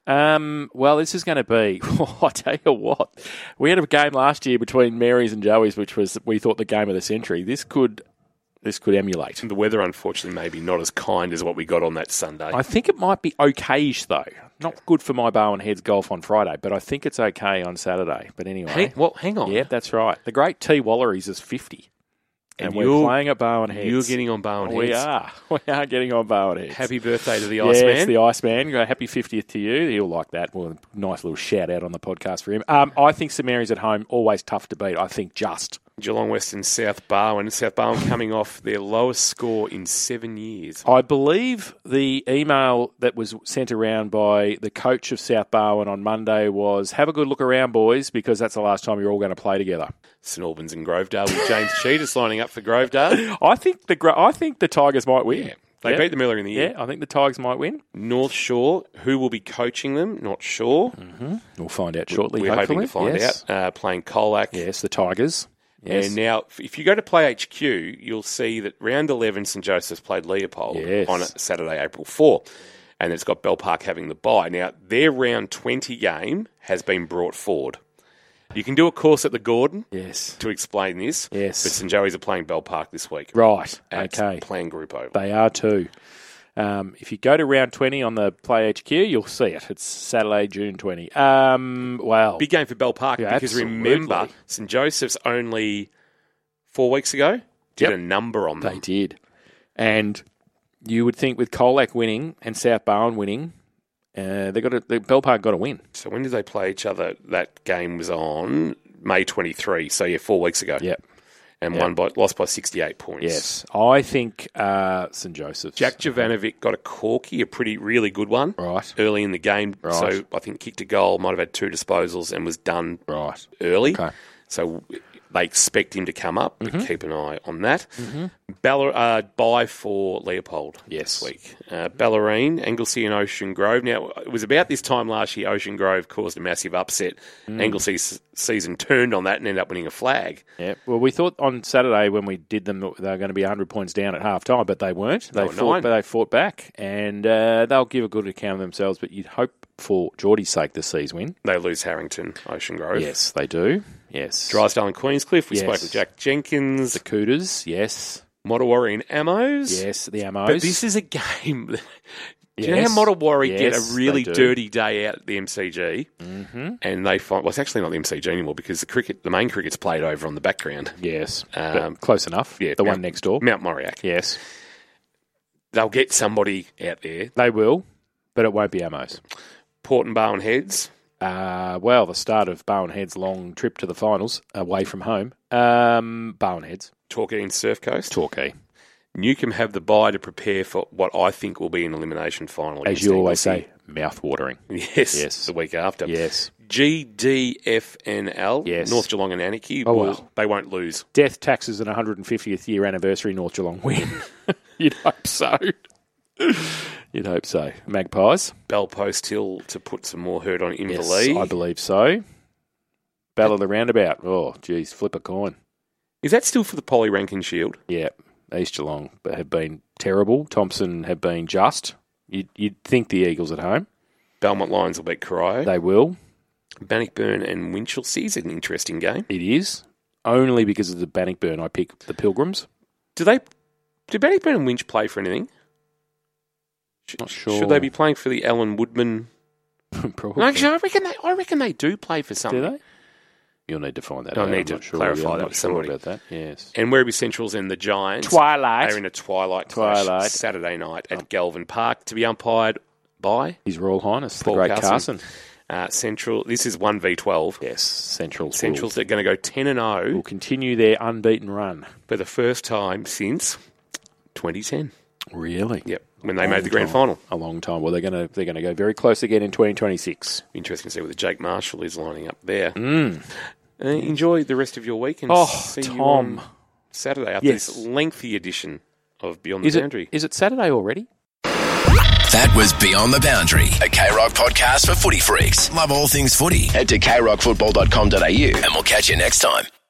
Um, well, this is going to be, oh, I tell you what, we had a game last year between Mary's and Joey's, which was, we thought, the game of the century. This could this could emulate. The weather, unfortunately, maybe not as kind as what we got on that Sunday. I think it might be okayish, though. Not good for my Barwon Heads golf on Friday, but I think it's okay on Saturday. But anyway. Hang, well, hang on. Yeah, that's right. The great T. Walleries is fifty. And, And we're you're- playing at Barwon Heads. You're getting on Barwon We Heads. are. We are getting on Barwon Heads. Happy birthday to the Yes, Iceman. the Iceman. Happy fiftieth to you. He'll like that. Well, nice little shout out on the podcast for him. Um, I think St Mary's at home, always tough to beat. I think just. Geelong West and South Barwon. South Barwon coming off their lowest score in seven years. I believe the email that was sent around by the coach of South Barwon on Monday was, have a good look around, boys, because that's the last time you're all going to play together. St Albans and Grovedale with James Cheetahs lining up for Grovedale. I think the Gro- I think the Tigers might win. Yeah. They beat them earlier in the year. Yeah, I think the Tigers might win. North Shore, who will be coaching them? Not sure. We'll find out shortly, We're hopefully. hoping to find yes. out. Uh, playing Colac. Yes, the Tigers. Yes. And now, if you go to Play H Q, you'll see that round eleven, St Joseph's played Leopold Yes. on Saturday, April fourth. And it's got Bell Park having the bye. Now, their round twenty game has been brought forward. You can do a course at the Gordon Yes. to explain this. Yes. But St Joey's are playing Bell Park this week. Right. At Okay. Plan Group Oval. They are too. Um, if you go to round twenty on the Play H Q, you'll see it. It's Saturday, June twentieth. Um, wow. Big game for Bell Park Yeah, because absolutely. remember, St Joseph's only four weeks ago did Yep. a number on They them. did. And you would think with Colac winning and South Barwon winning, uh, they got to, the Bell Park got to win. So when did they play each other? That game was on May twenty-third, so yeah, four weeks ago. Yep. And Yep. won by lost by sixty-eight points. Yes. I think uh, St Joseph's. Jack Jovanovic got a corky, a pretty, really good one. Right. Early in the game. Right. So I think kicked a goal, might have had two disposals and was done Right. early. Okay. So they expect him to come up, but Mm-hmm. keep an eye on that. Balla- uh, bye for Leopold Yes. this week. Uh, Bellarine, Anglesey and Ocean Grove. Now, it was about this time last year Ocean Grove caused a massive upset. Mm. Anglesey's season turned on that and ended up winning a flag. Yeah. Well, we thought on Saturday when we did them that they were going to be one hundred points down at half time, but they weren't. They were fought, nine. but they fought back, and uh, they'll give a good account of themselves. But you'd hope for Geordie's sake the Seas win. They lose Harrington, Ocean Grove. Yes, they do. yes. Drysdale and Queenscliff. We Yes. spoke with Jack Jenkins. The Cooters, yes. Mottawarri and Ammos. Yes, the Ammos. But this is a game. Do you know Yes. how Mottawarri Yes, get a really they do. dirty day out at the M C G? Mm-hmm. And they find, well, it's actually not the M C G anymore because the cricket, the main cricket's played over on the background. Yes, Um, but close enough. Yeah, the Mount- one next door. Mount Moriac. Yes, They'll get somebody out there. they will, but it won't be Ammos. Port and Bowen Heads. Uh, well, the start of Bowen Heads' long trip to the finals away from home. Um, Bowen Heads. Torquay and Surf Coast. Torquay. Newcombe have the bye to prepare for what I think will be an elimination final. As against you always Anglesey. say, mouth-watering. Yes, Yes. the week after. Yes. G D F N L, Yes. North Geelong and Anarchy, Oh, will, well. they won't lose. Death, taxes and one hundred fiftieth year anniversary North Geelong win. You'd hope so. You'd hope so. Magpies. Bellpost Hill to put some more hurt on Yes, Inverleigh. I believe so. Battle of the Roundabout. Oh, geez, flip a coin. Is that still for the Polly Rankin Shield? Yeah, East Geelong have been terrible. Thompson have been just. You'd, you'd think the Eagles at home. Belmont Lions will beat Corio. They will. Bannockburn and Winchelsea is an interesting game. It is. Only because of the Bannockburn, I pick the Pilgrims. Do they? Do Bannockburn and Winch play for anything? Sh- Not sure. Should they be playing for the Alan Woodman? Probably. No, actually, I reckon they. I reckon they do play for Do something. they? You'll need to find that I'll out. need I'm to not sure. clarify Yeah, I'm that not with sure somebody. about that. Yes. And Werribee Centrals and the Giants Twilight. are in a twilight clash Twilight. Saturday night at Galvin Park to be umpired by His Royal Highness, Paul the great Carson. Carson. uh, Central. This is one v twelve. Yes, Central. Centrals are going to go ten and will zero continue their unbeaten run. for the first time since twenty ten. Really? Yep, when they made Long the grand time. final. A long time. Well, they're going to they're going to go very close again in twenty twenty-six. Interesting to see whether Jake Marshall is lining up there. Mm. Uh, enjoy the rest of your week and Oh, see you Tom. on Saturday after Yes. this lengthy edition of Beyond Is the it Boundary. is it Saturday already? That was Beyond the Boundary, a K-Rock podcast for footy freaks. Love all things footy. Head to k rock football dot com dot a u and we'll catch you next time.